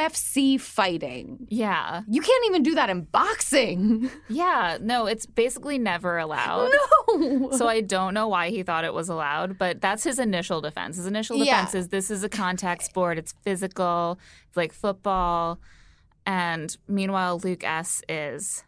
UFC fighting. Yeah. You can't even do that in boxing. Yeah. No, it's basically never allowed. No. So I don't know why he thought it was allowed, but that's his initial defense. His initial Yeah. defense is this is a contact sport. It's physical. It's like football. And meanwhile, Luke S is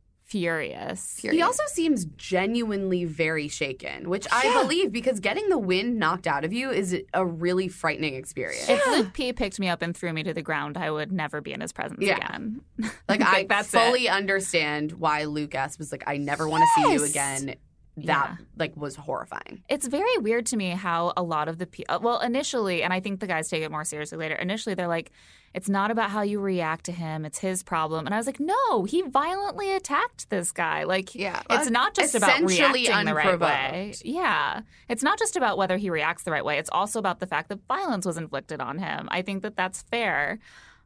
furious. He also seems genuinely very shaken, which I believe because getting the wind knocked out of you is a really frightening experience. If Luke P picked me up and threw me to the ground, I would never be in his presence Yeah. again. Like, It's I like, that's fully it. understand why Luke S was like, I never want to see you Yes. again. That Yeah. like was horrifying. It's very weird to me how a lot of the people, well, initially, and I think the guys take it more seriously later, initially they're like, it's not about how you react to him, it's his problem. And I was like, no, he violently attacked this guy. Like, Yeah. it's not just about Essentially reacting the right way. unprovoked. Yeah. It's not just about whether he reacts the right way. It's also about the fact that violence was inflicted on him. I think that that's fair.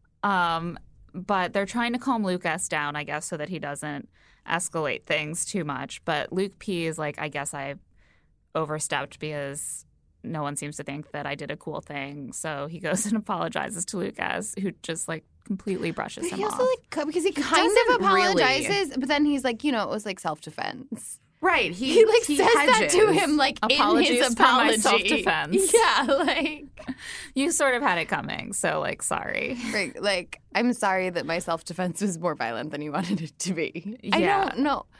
But they're trying to calm Luke S down, I guess, so that he doesn't escalate things too much. But Luke P is like, I guess I overstepped because no one seems to think that I did a cool thing. So he goes and apologizes to Luke S, who just like completely brushes But him he off. also like because he kind of doesn't really. apologizes, but then he's like, it was like self-defense. Right. He like says that to hedges. him like in Apologies his for my apology. self-defense. Yeah, like You sort of had it coming, so like, sorry. right, like I'm sorry that my self-defense was more violent than you wanted it to be. I Yeah. don't know.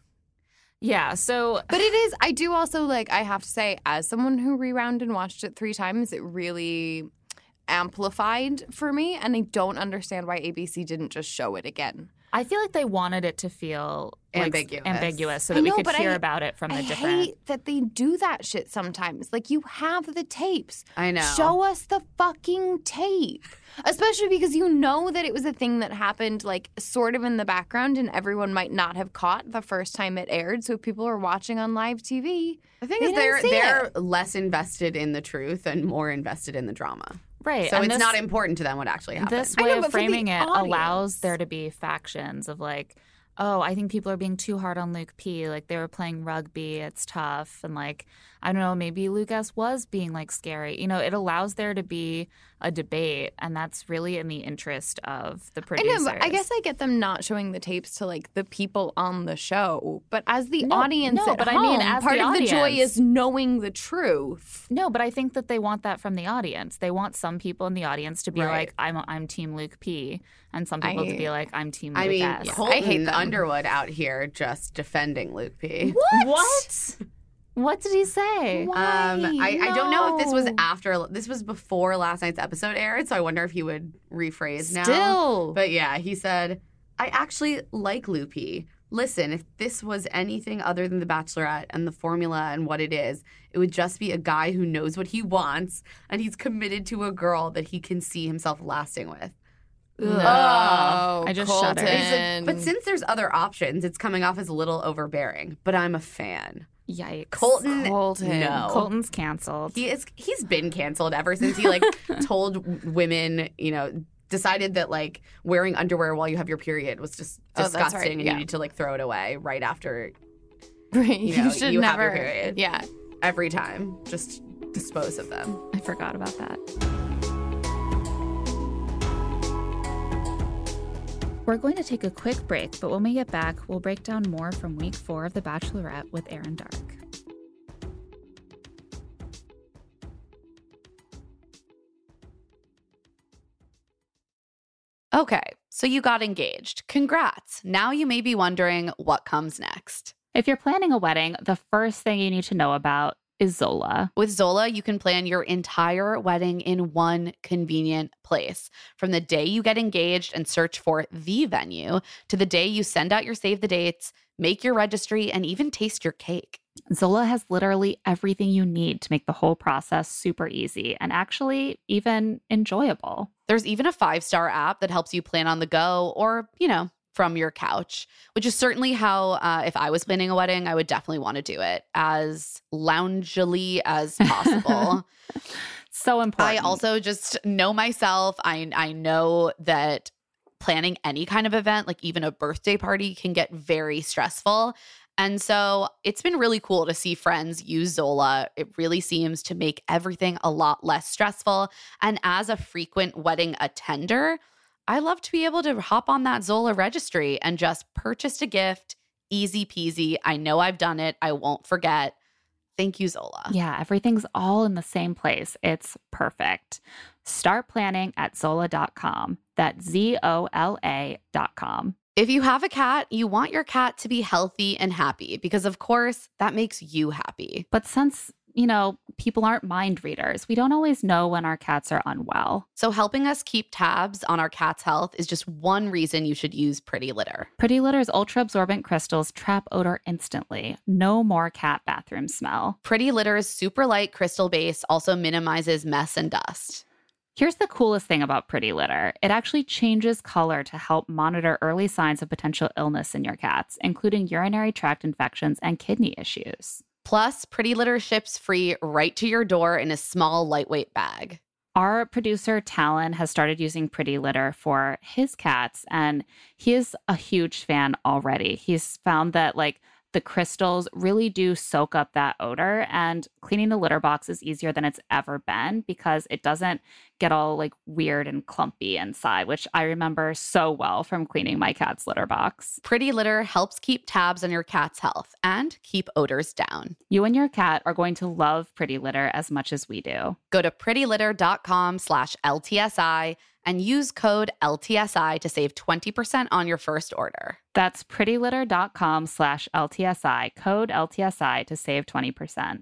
Yeah, so But it is, I do also like, I have to say, as someone who rewound and watched it 3 times, it really amplified for me. And I don't understand why ABC didn't just show it again. I feel like they wanted it to feel like, Ambiguous. so I that we know, could but hear I- about it from the I different. hate that they do that shit sometimes. Like, you have the tapes. I know. Show us the fucking tape. Especially because you know that it was a thing that happened, like, sort of in the background, and everyone might not have caught the first time it aired. So if people are watching on live TV, The thing They is, didn't see they're less invested in the truth and more invested in the drama. Right. So and it's this- not important to them what actually happened. This I way know, of but for the framing it allows audience. there to be factions of like, oh, I think people are being too hard on Luke P. Like they were playing rugby, it's tough. And like, I don't know, maybe Luke S was being like scary. You know, it allows there to be a debate, and that's really in the interest of the I producers. know, but I guess I get them not showing the tapes to like the people on the show, but as the No, audience no, at but I home, mean, as part the of the joy audience. is knowing the truth. No, but I think that they want that from the audience. They want some people in the audience to be Right. like, I'm Team Luke P, and some people to be like, I'm Team Luke I mean, S. Colton I hate them. Underwood out here just defending Luke P. What? What did he say? I don't know if this was No. after, this was before last night's episode aired, so I wonder if he would rephrase now. Still. But yeah, he said, I actually like Luke P. Listen, if this was anything other than The Bachelorette and the formula and what it is, it would just be a guy who knows what he wants and he's committed to a girl that he can see himself lasting with. Oh, I just Colton. shuddered. He's like, but since there's other options, it's coming off as a little overbearing. But I'm a fan. Yikes. Colton, Colton. no. Colton's canceled. He's been canceled ever since he like told women, decided that like wearing underwear while you have your period was just Oh, that's disgusting right, and yeah. you need to like throw it away right after Right. You know, should you have never. your period. Yeah. every time. Just dispose of them. I forgot about that. We're going to take a quick break, but when we get back, we'll break down more from week 4 of The Bachelorette with Aaron Dark. Okay, so you got engaged. Congrats. Now you may be wondering what comes next. If you're planning a wedding, the first thing you need to know about is Zola. With Zola, you can plan your entire wedding in one convenient place. From the day you get engaged and search for the venue to the day you send out your save the dates, make your registry, and even taste your cake. Zola has literally everything you need to make the whole process super easy and actually even enjoyable. There's even a 5-star app that helps you plan on the go or, from your couch, which is certainly how, if I was planning a wedding, I would definitely want to do it as loungily as possible. So important. I also just know myself. I know that planning any kind of event, like even a birthday party, can get very stressful. And so it's been really cool to see friends use Zola. It really seems to make everything a lot less stressful. And as a frequent wedding attender, I love to be able to hop on that Zola registry and just purchase a gift. Easy peasy. I know I've done it. I won't forget. Thank you, Zola. Yeah, everything's all in the same place. It's perfect. Start planning at Zola.com. That's ZOLA.com. If you have a cat, you want your cat to be healthy and happy because, of course, that makes you happy. But since, people aren't mind readers, we don't always know when our cats are unwell. So helping us keep tabs on our cat's health is just one reason you should use Pretty Litter. Pretty Litter's ultra-absorbent crystals trap odor instantly. No more cat bathroom smell. Pretty Litter's super light crystal base also minimizes mess and dust. Here's the coolest thing about Pretty Litter. It actually changes color to help monitor early signs of potential illness in your cats, including urinary tract infections and kidney issues. Plus, Pretty Litter ships free right to your door in a small, lightweight bag. Our producer, Talon, has started using Pretty Litter for his cats, and he is a huge fan already. He's found that, the crystals really do soak up that odor, and cleaning the litter box is easier than it's ever been because it doesn't get all weird and clumpy inside, which I remember so well from cleaning my cat's litter box. Pretty Litter helps keep tabs on your cat's health and keep odors down. You and your cat are going to love Pretty Litter as much as we do. Go to prettylitter.com/LTSI and use code LTSI to save 20% on your first order. That's prettylitter.com/LTSI, code LTSI to save 20%.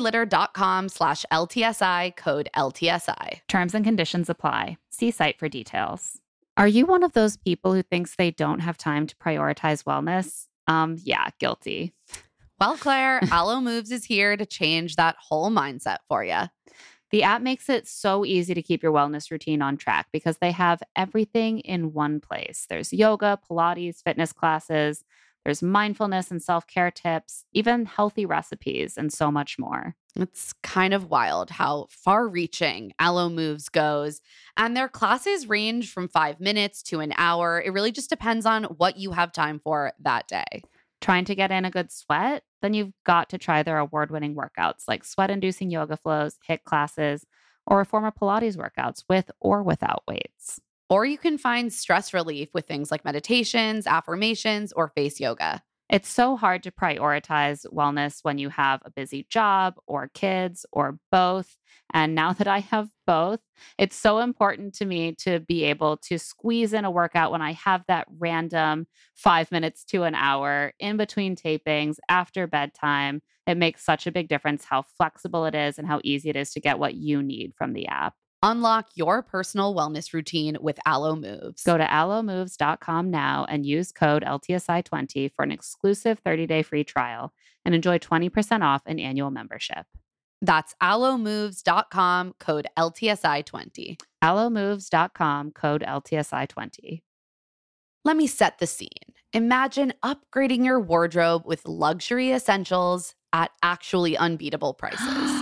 prettylitter.com/LTSI, code LTSI. Terms and conditions apply. See site for details. Are you one of those people who thinks they don't have time to prioritize wellness? Yeah, guilty. Well, Claire, Alo Moves is here to change that whole mindset for you. The app makes it so easy to keep your wellness routine on track because they have everything in one place. There's yoga, Pilates, fitness classes, there's mindfulness and self-care tips, even healthy recipes, and so much more. It's kind of wild how far-reaching Alo Moves goes. And their classes range from 5 minutes to an hour. It really just depends on what you have time for that day. Trying to get in a good sweat? Then you've got to try their award-winning workouts like sweat-inducing yoga flows, HIIT classes, or reformer Pilates workouts with or without weights. Or you can find stress relief with things like meditations, affirmations, or face yoga. It's so hard to prioritize wellness when you have a busy job or kids or both. And now that I have both, it's so important to me to be able to squeeze in a workout when I have that random 5 minutes to an hour in between tapings after bedtime. It makes such a big difference how flexible it is and how easy it is to get what you need from the app. Unlock your personal wellness routine with Alo Moves. Go to alomoves.com now and use code LTSI20 for an exclusive 30-day free trial and enjoy 20% off an annual membership. That's alomoves.com, code LTSI20. alomoves.com, code LTSI20. Let me set the scene. Imagine upgrading your wardrobe with luxury essentials at actually unbeatable prices.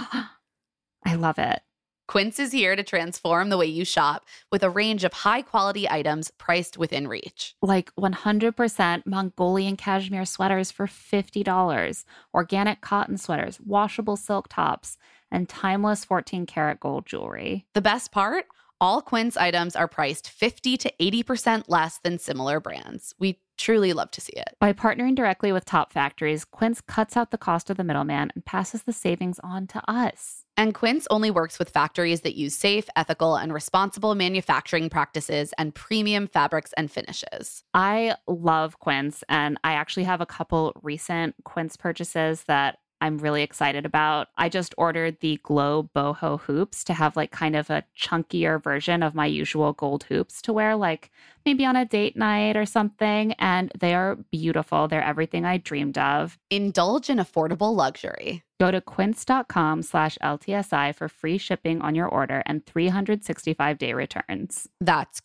I love it. Quince is here to transform the way you shop with a range of high-quality items priced within reach. Like 100% Mongolian cashmere sweaters for $50, organic cotton sweaters, washable silk tops, and timeless 14-karat gold jewelry. The best part? All Quince items are priced 50 to 80% less than similar brands. We truly love to see it. By partnering directly with top factories, Quince cuts out the cost of the middleman and passes the savings on to us. And Quince only works with factories that use safe, ethical, and responsible manufacturing practices and premium fabrics and finishes. I love Quince, and I actually have a couple recent Quince purchases that I'm really excited about. I just ordered the Glow Boho hoops to have like kind of a chunkier version of my usual gold hoops to wear like maybe on a date night or something. And they are beautiful. They're everything I dreamed of. Indulge in affordable luxury. Go to quince.com/LTSI for free shipping on your order and 365-day returns. That's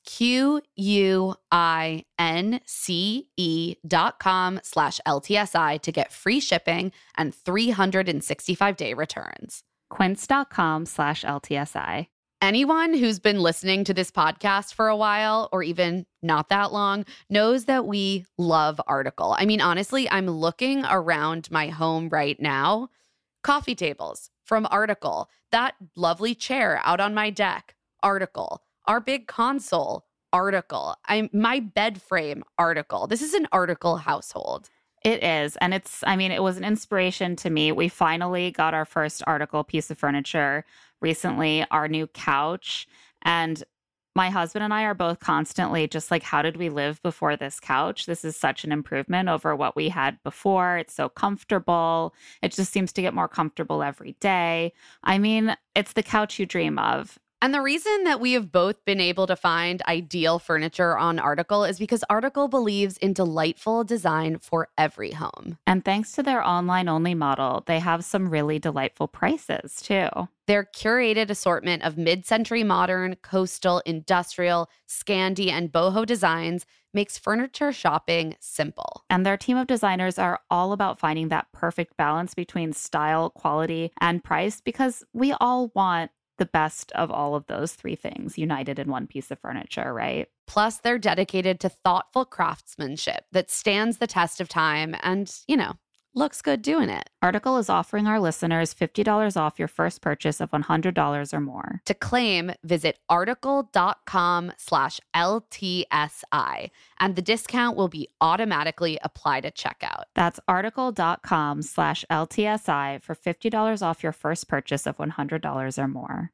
QUINCE.com/LTSI to get free shipping and 365-day returns. Quince.com/LTSI. Anyone who's been listening to this podcast for a while, or even not that long, knows that we love Article. I mean, honestly, I'm looking around my home right now. Coffee tables from Article. That lovely chair out on my deck, Article. Our big console, Article. My bed frame, Article. This is an Article household. It is. And it was an inspiration to me. We finally got our first Article piece of furniture recently, our new couch. And my husband and I are both constantly just like, how did we live before this couch? This is such an improvement over what we had before. It's so comfortable. It just seems to get more comfortable every day. I mean, it's the couch you dream of. And the reason that we have both been able to find ideal furniture on Article is because Article believes in delightful design for every home. And thanks to their online-only model, they have some really delightful prices, too. Their curated assortment of mid-century modern, coastal, industrial, Scandi, and boho designs makes furniture shopping simple. And their team of designers are all about finding that perfect balance between style, quality, and price, because we all want the best of all of those three things united in one piece of furniture, right? Plus, they're dedicated to thoughtful craftsmanship that stands the test of time and, looks good doing it. Article is offering our listeners $50 off your first purchase of $100 or more. To claim, visit article.com/LTSI, and the discount will be automatically applied at checkout. That's article.com/LTSI for $50 off your first purchase of $100 or more.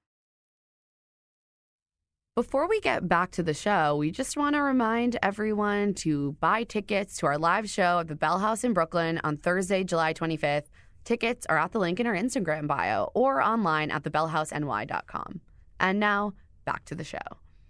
Before we get back to the show, we just want to remind everyone to buy tickets to our live show at the Bell House in Brooklyn on Thursday, July 25th. Tickets are at the link in our Instagram bio or online at thebellhouseny.com. And now, back to the show.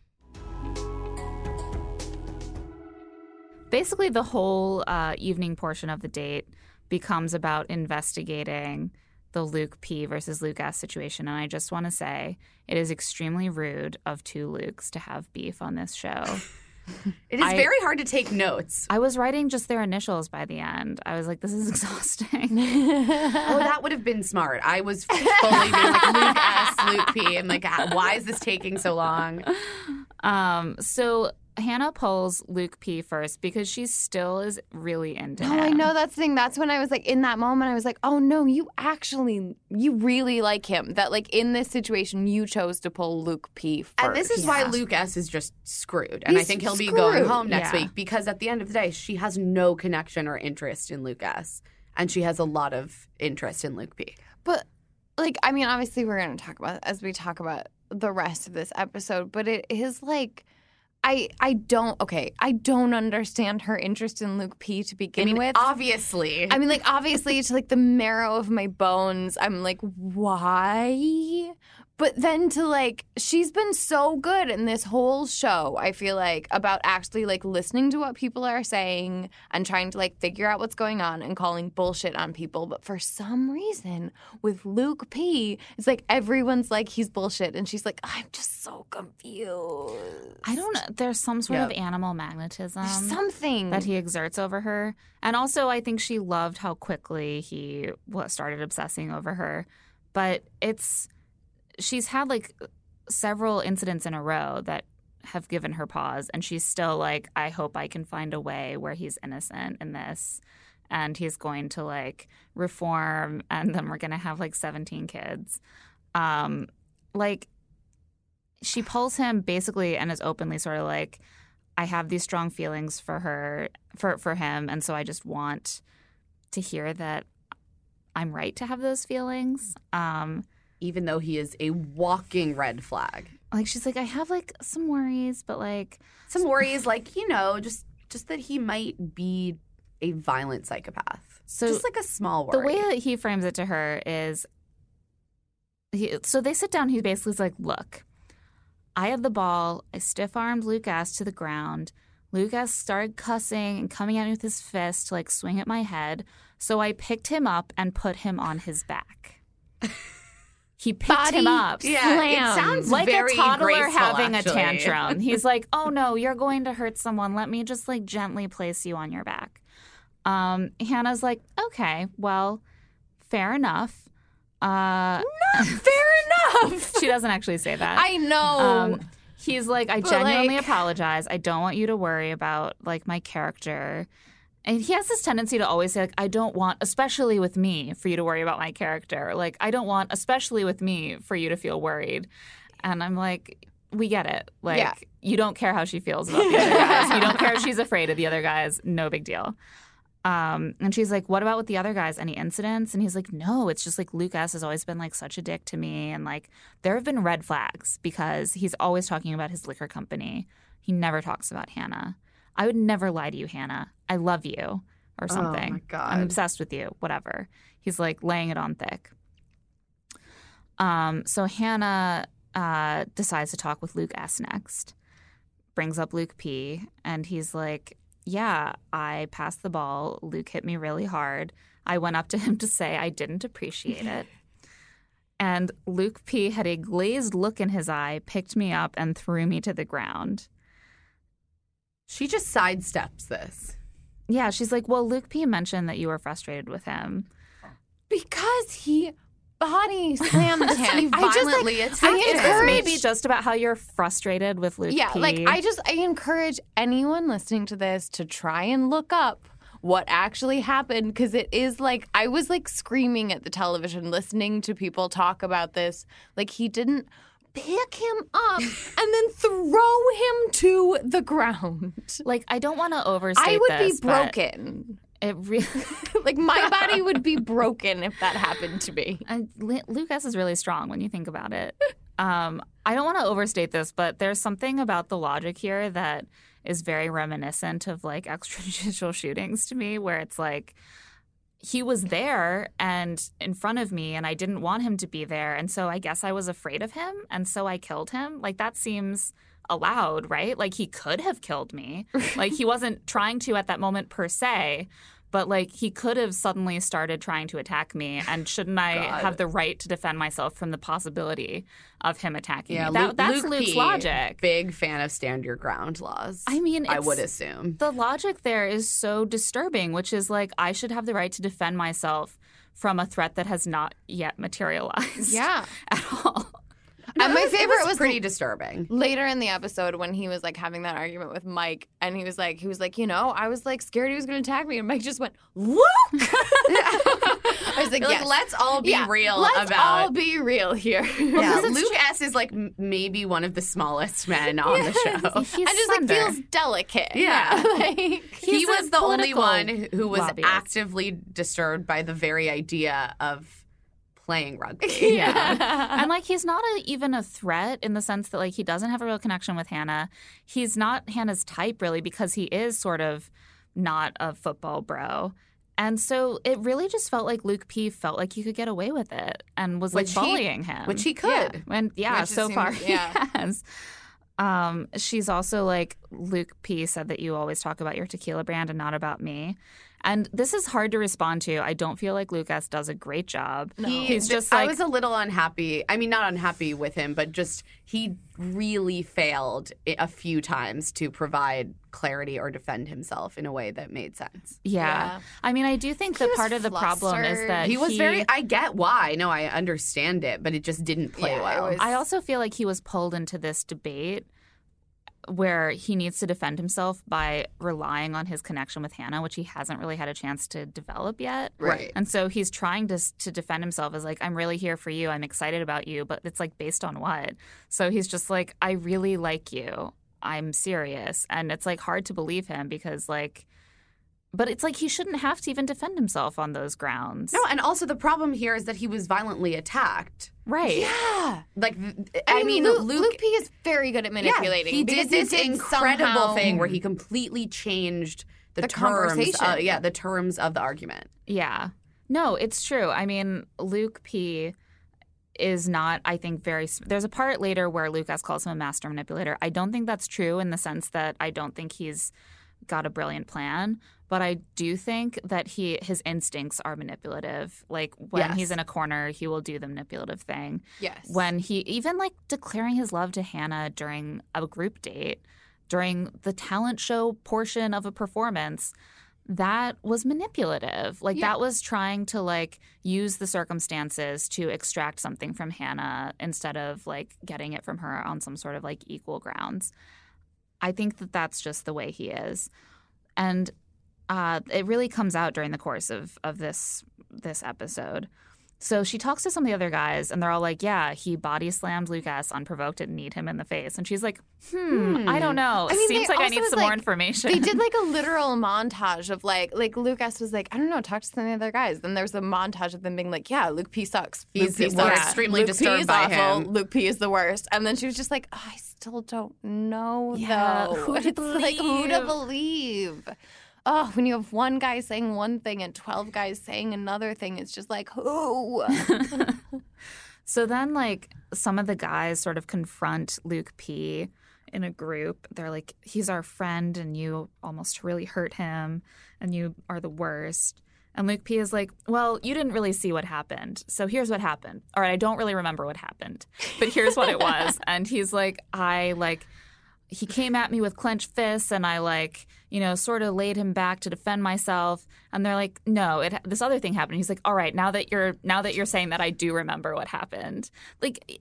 Basically, the whole evening portion of the date becomes about investigating the Luke P versus Luke S situation. And I just want to say it is extremely rude of two Lukes to have beef on this show. It is very hard to take notes. I was writing just their initials by the end. I was like, this is exhausting. Oh, that would have been smart. I was fully being like Luke S, Luke P, and like, why is this taking so long? So Hannah pulls Luke P first because she still is really into him. Oh, I know that's the thing. That's when I was like, in that moment, I was like, oh no, you really like him. That like in this situation, you chose to pull Luke P first. And this is why Luke S is just screwed. And I think he'll be going home next week because at the end of the day, she has no connection or interest in Luke S. And she has a lot of interest in Luke P. But like, I mean, obviously we're going to talk about as we talk about the rest of this episode, but it is like, I don't understand her interest in Luke P to begin with. Obviously, to like the marrow of my bones, I'm like, why? But then to like, she's been so good in this whole show, I feel like, about actually like listening to what people are saying and trying to like figure out what's going on and calling bullshit on people. But for some reason with Luke P, it's like everyone's like, he's bullshit. And she's like, I'm just so confused. I don't know. There's some sort of animal magnetism. There's something that he exerts over her. And also I think she loved how quickly he started obsessing over her. But she's had like several incidents in a row that have given her pause, and she's still like, I hope I can find a way where he's innocent in this and he's going to like reform, and then we're going to have like 17 kids. Like she pulls him basically and is openly sort of like, I have these strong feelings for her, for him, and so I just want to hear that I'm right to have those feelings. Even though he is a walking red flag. Like, she's like, I have, like, some worries, but, like... Some worries, like, you know, just that he might be a violent psychopath. So just, like, a small worry. The way that he frames it to her is... So they sit down. He basically is like, look, I have the ball. I stiff-armed Luke S. to the ground. Luke S. started cussing and coming at me with his fist to, like, swing at my head. So I picked him up and put him on his back. He picked him up. Yeah, it sounds like very a toddler graceful, having actually. a tantrum. He's like, oh, no, you're going to hurt someone. Let me just, like, gently place you on your back. Hannah's like, okay, well, fair enough. Not fair enough. She doesn't actually say that. I know. He's like, I genuinely apologize. I don't want you to worry about, like, my character. And he has this tendency to always say, like, I don't want, especially with me, for you to worry about my character. Like, I don't want, especially with me, for you to feel worried. And I'm like, we get it. Like, you don't care how she feels about the other guys. You don't care if she's afraid of the other guys. No big deal. And she's like, what about with the other guys? Any incidents? And he's like, no, it's just like Luke S. has always been like such a dick to me. And like, there have been red flags because he's always talking about his liquor company. He never talks about Hannah. I would never lie to you, Hannah. I love you or something. Oh my God. I'm obsessed with you, whatever. He's like laying it on thick. So Hannah decides to talk with Luke S. next, brings up Luke P. And he's like, yeah, I passed the ball. Luke hit me really hard. I went up to him to say I didn't appreciate it. And Luke P. had a glazed look in his eye, picked me up, and threw me to the ground. She just sidesteps this. Yeah, she's like, well, Luke P. mentioned that you were frustrated with him. Because he body slammed him. Violently attacked Is him. this maybe just about how you're frustrated with Luke P? Yeah, like I encourage anyone listening to this to try and look up what actually happened, because it is like I was like screaming at the television listening to people talk about this. Like, he didn't pick him up and then throw him to the ground. Like, I don't want to overstate I would this, be broken. It really, like, my body would be broken if that happened to me. and Luke S. is really strong when you think about it. I don't want to overstate this, but there's something about the logic here that is very reminiscent of like extrajudicial shootings to me, where it's like he was there and in front of me and I didn't want him to be there. And so I guess I was afraid of him. And so I killed him. Like, that seems allowed, right? Like, he could have killed me. Like, he wasn't trying to at that moment per se, but like he could have suddenly started trying to attack me. And shouldn't I have the right to defend myself from the possibility of him attacking me? That's Luke's P, logic. Big fan of stand your ground laws. I mean, I would assume. The logic there is so disturbing, which is like, I should have the right to defend myself from a threat that has not yet materialized Yeah. at all. No, And my favorite was pretty disturbing. later in the episode when he was like having that argument with Mike, and he was like, you know, I was like scared he was going to attack me, and Mike just went, Luke. I was like, You're yes. like, let's all be real Let's about. all be real here. Yeah, Luke S is like maybe one of the smallest men on the show. He's I just like slender. feels delicate. Yeah. Like, He He's was a the only political one who was lobbyist. actively disturbed by the very idea of playing rugby. Yeah. And like, he's not even a threat in the sense that like he doesn't have a real connection with Hannah. He's not Hannah's type really, because he is sort of not a football bro. And so it really just felt like Luke P felt like he could get away with it and was like bullying him. Which he could. And yeah, Which it so seems- far yeah. he has. She's also like, Luke P said that you always talk about your tequila brand and not about me. And this is hard to respond to. I don't feel like Luke S does a great job. He's just like, I was a little unhappy. I mean, not unhappy with him, but just he really failed a few times to provide clarity or defend himself in a way that made sense. yeah. I mean, I do think that was part of the problem is flustered. that He was very. I get why. No, I understand it, but it just didn't play Yeah, it well. was- I also feel like he was pulled into this debate where he needs to defend himself by relying on his connection with Hannah, which he hasn't really had a chance to develop yet. Right. And so he's trying to defend himself as like, I'm really here for you. I'm excited about you. But it's like, based on what? So he's just like, I really like you. I'm serious. And it's like hard to believe him because like, but it's like he shouldn't have to even defend himself on those grounds. No, and also the problem here is that he was violently attacked. Right. Yeah. Like, I mean, Luke P is very good at manipulating. He because did this incredible somehow- thing where he completely changed the terms. conversation. The terms of the argument. Yeah. No, it's true. I mean, Luke P is not, I think, there's a part later where Luke S calls him a master manipulator. I don't think that's true in the sense that I don't think he's got a brilliant plan, but I do think that his instincts are manipulative. Like when he's in a corner, he will do the manipulative thing. Yes. When he even like declaring his love to Hannah during a group date, during the talent show portion of a performance, that was manipulative. Like that was trying to like use the circumstances to extract something from Hannah instead of like getting it from her on some sort of like equal grounds. I think that that's just the way he is. And it really comes out during the course of this episode. So she talks to some of the other guys, and they're all like, yeah, he body slammed Luke S unprovoked and kneed him in the face. And she's like, I don't know. I mean, Seems they like I also need was, some more like, information. They did like a literal montage of like Luke S was like, I don't know, talk to some of the other guys. Then there's a montage of them being like, yeah, Luke P sucks. Luke P We're sucks. extremely Luke P disturbed is by awful. him. Luke P is the worst. And then she was just like, oh, I still don't know Yeah, though. who to It's like who to believe? believe. Oh, when you have one guy saying one thing and 12 guys saying another thing, it's just like, who? So then, like, some of the guys sort of confront Luke P in a group. They're like, he's our friend and you almost really hurt him and you are the worst. And Luke P is like, well, you didn't really see what happened. So here's what happened. All right, I don't really remember what happened, but here's what it was. And he's like, he came at me with clenched fists and I sort of laid him back to defend myself. And they're like, no, this other thing happened. He's like, all right, now that you're saying that, I do remember what happened. Like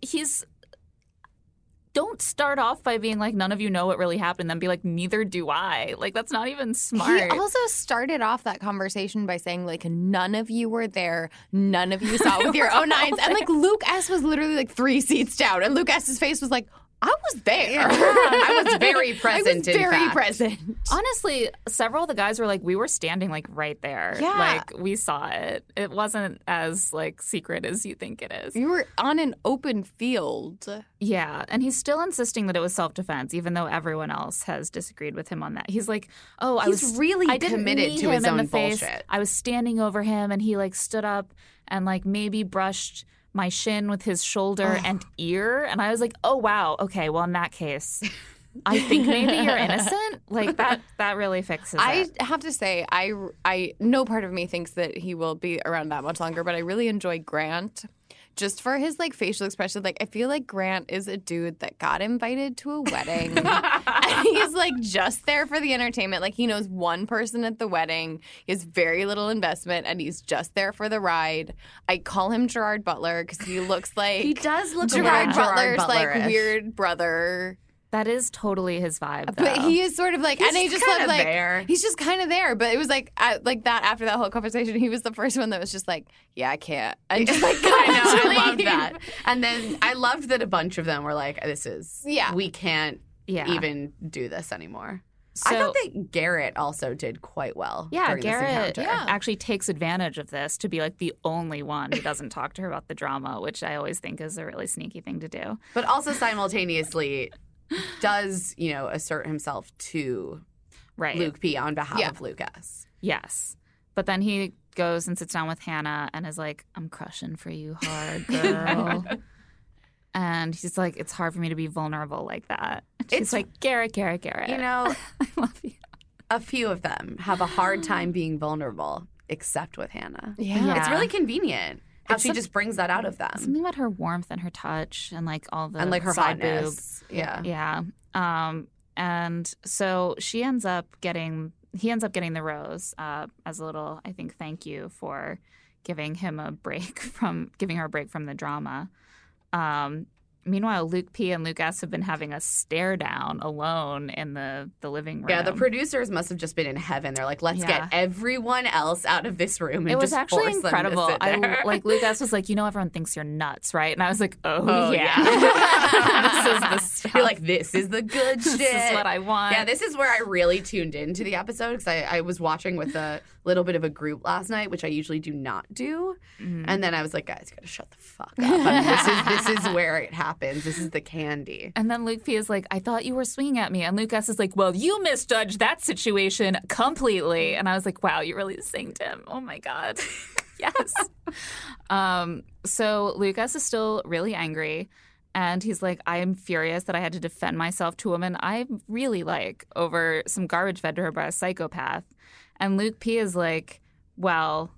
don't start off by being like, none of you know what really happened, then be like, neither do I. Like, that's not even smart. He also started off that conversation by saying, like, none of you were there. None of you saw it with your own eyes. And, like, Luke S. was literally, like, 3 seats down. And Luke S.'s face was like, I was there. I was very present. I was very in fact. present. Honestly, several of the guys were like, we were standing like right there. Yeah. Like we saw it. It wasn't as like secret as you think it is. You were on an open field. Yeah. And he's still insisting that it was self-defense, even though everyone else has disagreed with him on that. He's like, oh, I He's was really I didn't committed knee to him his in own the face. bullshit. I was standing over him and he like stood up and like maybe brushed my shin with his shoulder and ear. And I was like, oh, wow. Okay, well, in that case, I think maybe you're innocent. Like, that really fixes it. I have to say, I no part of me thinks that he will be around that much longer, but I really enjoy Grant. Just for his, like, facial expression. Like, I feel like Grant is a dude that got invited to a wedding. And he's, like, just there for the entertainment. Like, he knows one person at the wedding. He has very little investment, and he's just there for the ride. I call him Gerard Butler because he looks like... He does look Gerard like Butler's, like, Butler-ish. weird brother. That is totally his vibe, though. But he is sort of like, and I just kinda love like there. he's just kind of there. But it was like that after that whole conversation, he was the first one that was just like, yeah, I can't, and just like I know, I leave. loved that. And then I loved that a bunch of them were like, we can't even do this anymore. I thought that Garrett also did quite well. Yeah, during Garrett this encounter. actually takes advantage of this to be like the only one who doesn't talk to her about the drama, which I always think is a really sneaky thing to do. But also simultaneously does, assert himself to Right. Luke P on behalf of Luke S. Yes. But then he goes and sits down with Hannah and is like, I'm crushing for you hard, girl. And he's like, it's hard for me to be vulnerable like that. And she's like, Garrett. I love you. A few of them have a hard time being vulnerable, except with Hannah. Yeah. It's really convenient how she just brings that out of them. Something about her warmth and her touch and like all the And like her side hotness. boob. Yeah. Yeah. And so he ends up getting the rose as a little, I think, thank you for giving her a break from the drama. Meanwhile, Luke P and Luke S have been having a stare down alone in the living room. Yeah, the producers must have just been in heaven. They're like, let's get everyone else out of this room and it was just actually force incredible. them to sit there. Like Luke S was like, everyone thinks you're nuts, right? And I was like, oh yeah. This is the stuff. You're like, this is the good shit. This is what I want. Yeah, this is where I really tuned into the episode because I was watching with a little bit of a group last night, which I usually do not do. Mm-hmm. And then I was like, guys, you gotta shut the fuck up. I mean, this is where it happens. This is the candy. And then Luke P is like, I thought you were swinging at me. And Luke S is like, well, you misjudged that situation completely. And I was like, wow, you really synced him. Oh my God. Yes. So Luke S is still really angry. And he's like, I am furious that I had to defend myself to a woman I really like over some garbage fed to her by a psychopath. And Luke P is like, well,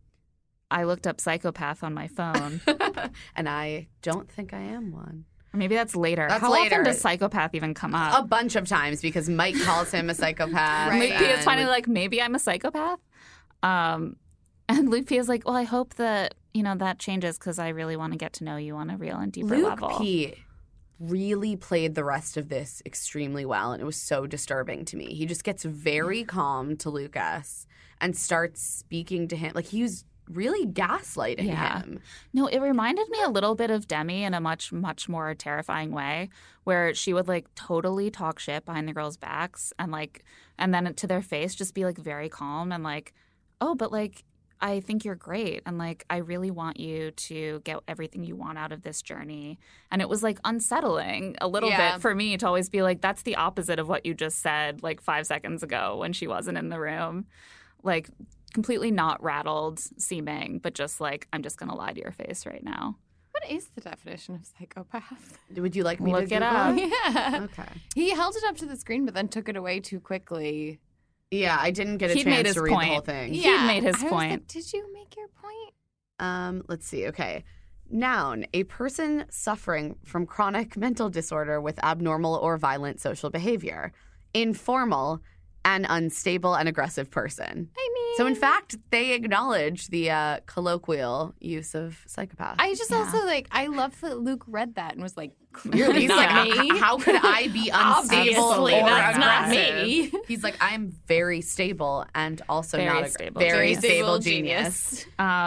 I looked up psychopath on my phone. And I don't think I am one. Or maybe that's later. That's How later. often does psychopath even come up? A bunch of times because Mike calls him a psychopath. Luke P is and- finally like, maybe I'm a psychopath. And Luke P is like, well, I hope that, that changes because I really want to get to know you on a real and deeper Luke level. P really played the rest of this extremely well, and it was so disturbing to me. He just gets very calm to Lucas and starts speaking to him. Like, he was really gaslighting him. No, it reminded me a little bit of Demi in a much, much more terrifying way, where she would like totally talk shit behind the girls' backs and then to their face just be like very calm and like, oh, but like, I think you're great. And like, I really want you to get everything you want out of this journey. And it was like unsettling a little bit for me to always be like, that's the opposite of what you just said like 5 seconds ago when she wasn't in the room. Like, completely not rattled seeming, but just like, I'm just going to lie to your face right now. What is the definition of psychopath? Would you like me Look to it Google up. Yeah. Okay. He held it up to the screen, but then took it away too quickly. Yeah, I didn't get a He'd made chance his to read the point. whole thing. He made his I was point. like, did you make your point? Let's see. Okay. Noun, a person suffering from chronic mental disorder with abnormal or violent social behavior. Informal, an unstable and aggressive person. I mean, So, in fact, they acknowledge the colloquial use of psychopath. I just also I love that Luke read that and was like, clearly He's not like, me. how could I be unstable Obviously, or that's not aggressive? me. He's like, I'm very stable and also Very not stable. very Very stable stable genius.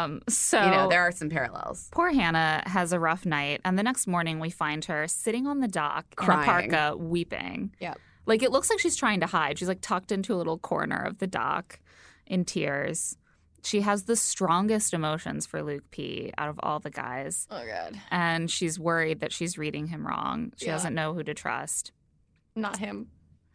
So There are some parallels. poor Hannah has a rough night, and the next morning we find her sitting on the dock Crying. in a parka, weeping. Yep. Like, it looks like she's trying to hide. She's like tucked into a little corner of the dock in tears. She has the strongest emotions for Luke P out of all the guys. Oh, God. And she's worried that she's reading him wrong. She Yeah. doesn't know who to trust. Not him.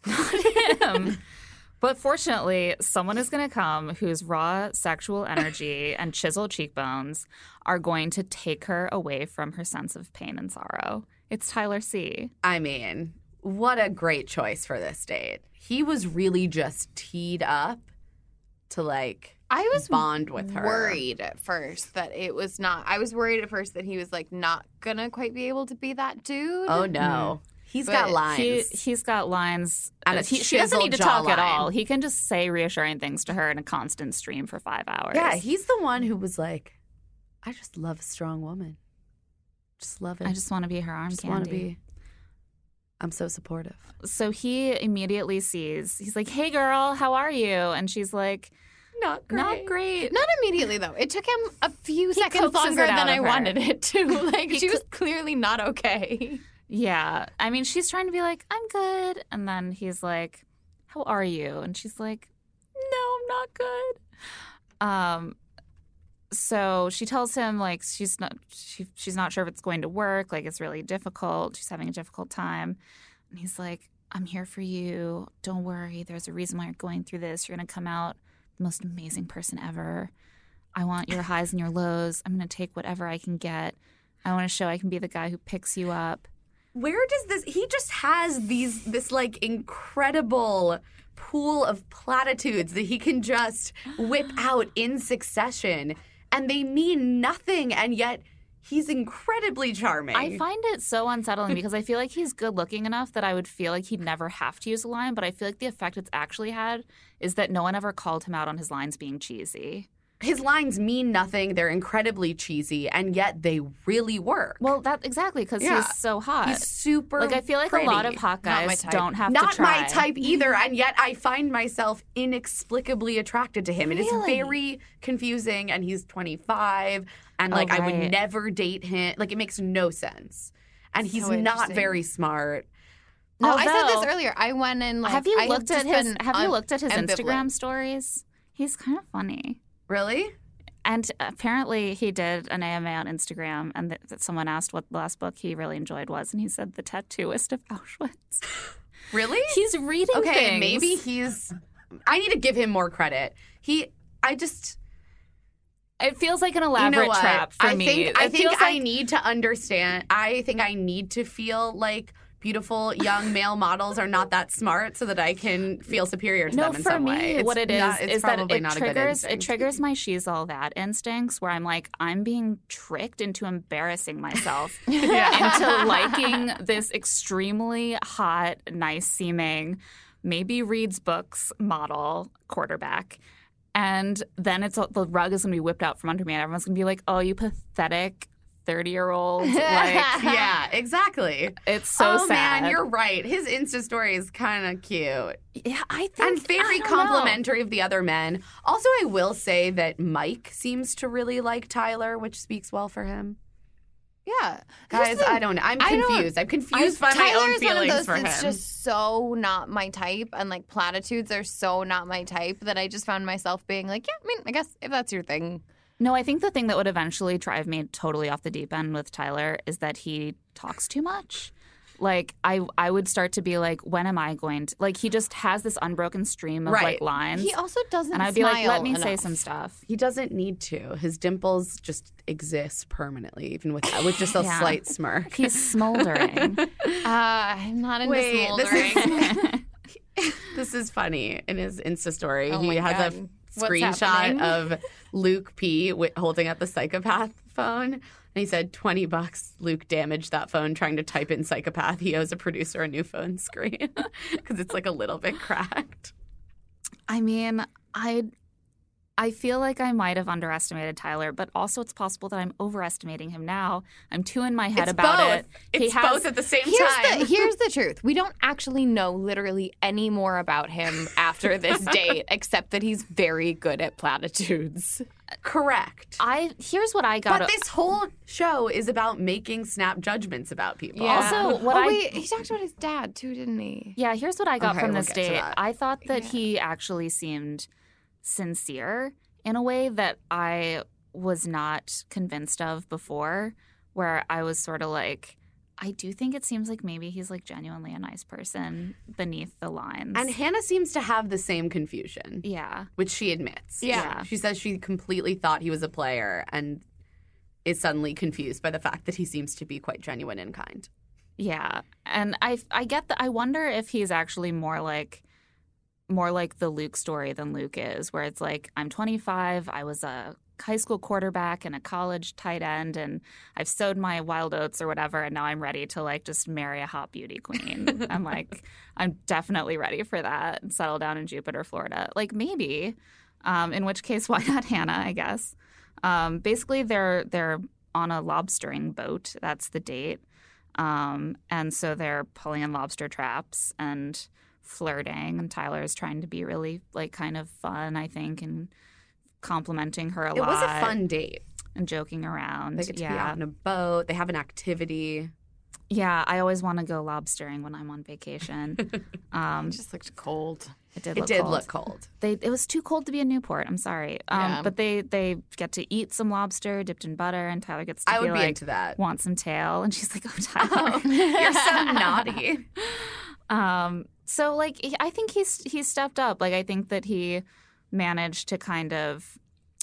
Him. But fortunately, someone is going to come whose raw sexual energy and chiseled cheekbones are going to take her away from her sense of pain and sorrow. It's Tyler C. I mean, what a great choice for this date. He was really just teed up to I was bond with her. worried at first that it was not. I was worried at first that he was not gonna quite be able to be that dude. Oh no. He's But got lines. He's got lines. And a She doesn't need to talk at jawline. all. He can just say reassuring things to her in a constant stream for 5 hours. Yeah, he's the one who was like, I just love a strong woman. Just love it. I just want to be her arm just candy. want to be. I'm so supportive. So he immediately sees, he's like, hey girl, how are you? And she's like, Not not great. Not immediately though. It took him a few He seconds coaxes longer it out than I of her. wanted it to. She was clearly not okay. Yeah. I mean, she's trying to be like, I'm good. And then he's like, how are you? And she's like, no, I'm not good. So she tells him she's not sure if it's going to work. Like, it's really difficult. She's having a difficult time. And he's like, I'm here for you. Don't worry. There's a reason why you're going through this. You're going to come out the most amazing person ever. I want your highs and your lows. I'm going to take whatever I can get. I want to show I can be the guy who picks you up. Where does this? He just has this incredible pool of platitudes that he can just whip out in succession, and they mean nothing, and yet he's incredibly charming. I find it so unsettling because I feel like he's good looking enough that I would feel like he'd never have to use a line, but I feel like the effect it's actually had is that no one ever called him out on his lines being cheesy. his lines mean nothing. They're incredibly cheesy, and yet they really work. Well, that exactly because he's so hot. He's super Like I feel like pretty. a lot of hot Not my guys type. don't have Not to try. my type either, and yet I find myself inexplicably attracted to him. It is very confusing, and he's 25, and like I would right. never date him. Like it makes no sense, and he's So not interesting. very smart. No, I said Although- this earlier. I went in like. Have you I looked at just his been Have you looked at his ambivalent. Instagram stories? He's kind of funny. Really? And apparently he did an AMA on Instagram, and someone asked what the last book he really enjoyed was, and he said The Tattooist of Auschwitz. Really? He's reading Okay, things. maybe he's. I need to give him more credit. It feels like an You elaborate know what? trap for I me. think I It think feels I like- need to understand. I think I need to feel like beautiful young male models are not that smart, so that I can feel superior to No, them in for some me, way. It's what it is not, it's is that probably it not a good triggers instinct. my she's all that instincts, where I'm like, I'm being tricked into embarrassing myself into liking this extremely hot, nice seeming, maybe reads books model quarterback. And then the rug is going to be whipped out from under me, and everyone's going to be like, "Oh, you pathetic 30-year-old!" Like, Yeah, exactly. it's so oh sad. man, you're right. His Insta story is kind of cute Yeah, I think and very I don't know. complimentary of the other men. Also, I will say that Mike seems to really like Tyler, which speaks well for him. Yeah, Guys, I don't know. I'm confused. I'm confused by my Tyler own is one of feelings those for him. that's just so not my type, and like platitudes are so not my type that I just found myself being like, yeah, I mean, I guess if that's your thing. No, I think the thing that would eventually drive me totally off the deep end with Tyler is that he talks too much. Like I would start to be like, when am I going to like? He just has this unbroken stream of Right. like lines, He also doesn't. and I'd be like, let me smile say enough. some stuff. He doesn't need to. His dimples just exist permanently, even with just a Yeah. slight smirk. He's smoldering. I'm not into Wait, this smoldering. This is funny. In his Insta story, Oh he my has God. a What's screenshot happening? of Luke P holding up the psychopath phone. And he said, $20, Luke damaged that phone trying to type in psychopath. He owes a producer a new phone screen because it's like a little bit cracked. I mean, I feel like I might have underestimated Tyler, but also it's possible that I'm overestimating him now. I'm too in my head It's about both. it. It's both at the same time. Here's the truth. We don't actually know literally any more about him after this date, except that he's very good at platitudes. Correct. Here's what I got. But this whole show is about making snap judgments about people. Also, what wait, he talked about his dad too, didn't he? Yeah, here's what I got Okay, from we'll this get to date. that. I thought that he actually seemed sincere in a way that I was not convinced of before, where I was sort of like, I do think it seems like maybe he's like genuinely a nice person beneath the lines. And Hannah seems to have the same confusion, yeah. which she admits. Yeah. She says she completely thought he was a player and is suddenly confused by the fact that he seems to be quite genuine and kind. Yeah. And I get that. I wonder if he's actually more like the Luke story than Luke is, where it's like, I'm 25, I was a high school quarterback and a college tight end, and I've sowed my wild oats or whatever, and now I'm ready to like just marry a hot beauty queen. I'm definitely ready for that and settle down in Jupiter, Florida. Like maybe, in which case, why not Hannah, I guess. Basically, they're on a lobstering boat. That's the date. And so they're pulling in lobster traps and flirting, and Tyler's trying to be really like kind of fun, I think, and complimenting her a It lot. was a fun date. And joking around. They get to be out on a boat. They have an activity. Yeah, I always want to go lobstering when I'm on vacation. It just looked cold. It did It look did cold. look cold. It was too cold to be in Newport. I'm sorry. Yeah. But they get to eat some lobster dipped in butter, and Tyler gets to I would be like, into that. want some tail. And she's like, oh, Tyler. You're so naughty. So like I think he's stepped up. Like I think that he managed to kind of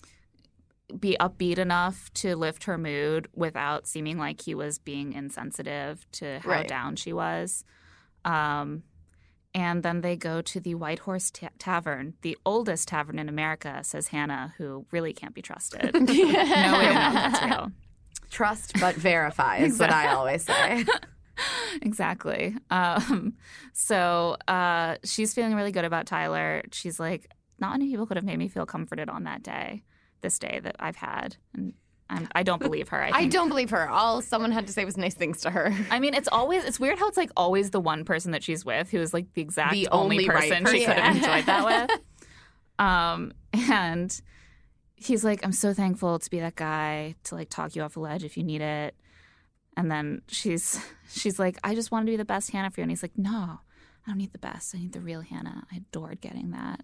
be upbeat enough to lift her mood without seeming like he was being insensitive to how Right. down she was. And then they go to the White Horse Tavern, the oldest tavern in America, says Hannah, who really can't be trusted. No way to know if that's real. Trust but verify is what I always say. Exactly. So she's feeling really good about Tyler. She's like, not many people could have made me feel comforted on that day. this day that I've had. And I don't believe her. I don't believe her. All someone had to say was nice things to her. I mean, it's weird how it's like always the one person that she's with who is like the exact The only only right person she could have person. enjoyed that with. And he's like, I'm so thankful to be that guy to like talk you off a ledge if you need it. And then she's like, I just want to be the best Hannah for you. And he's like, no, I don't need the best. I need the real Hannah. I adored getting that.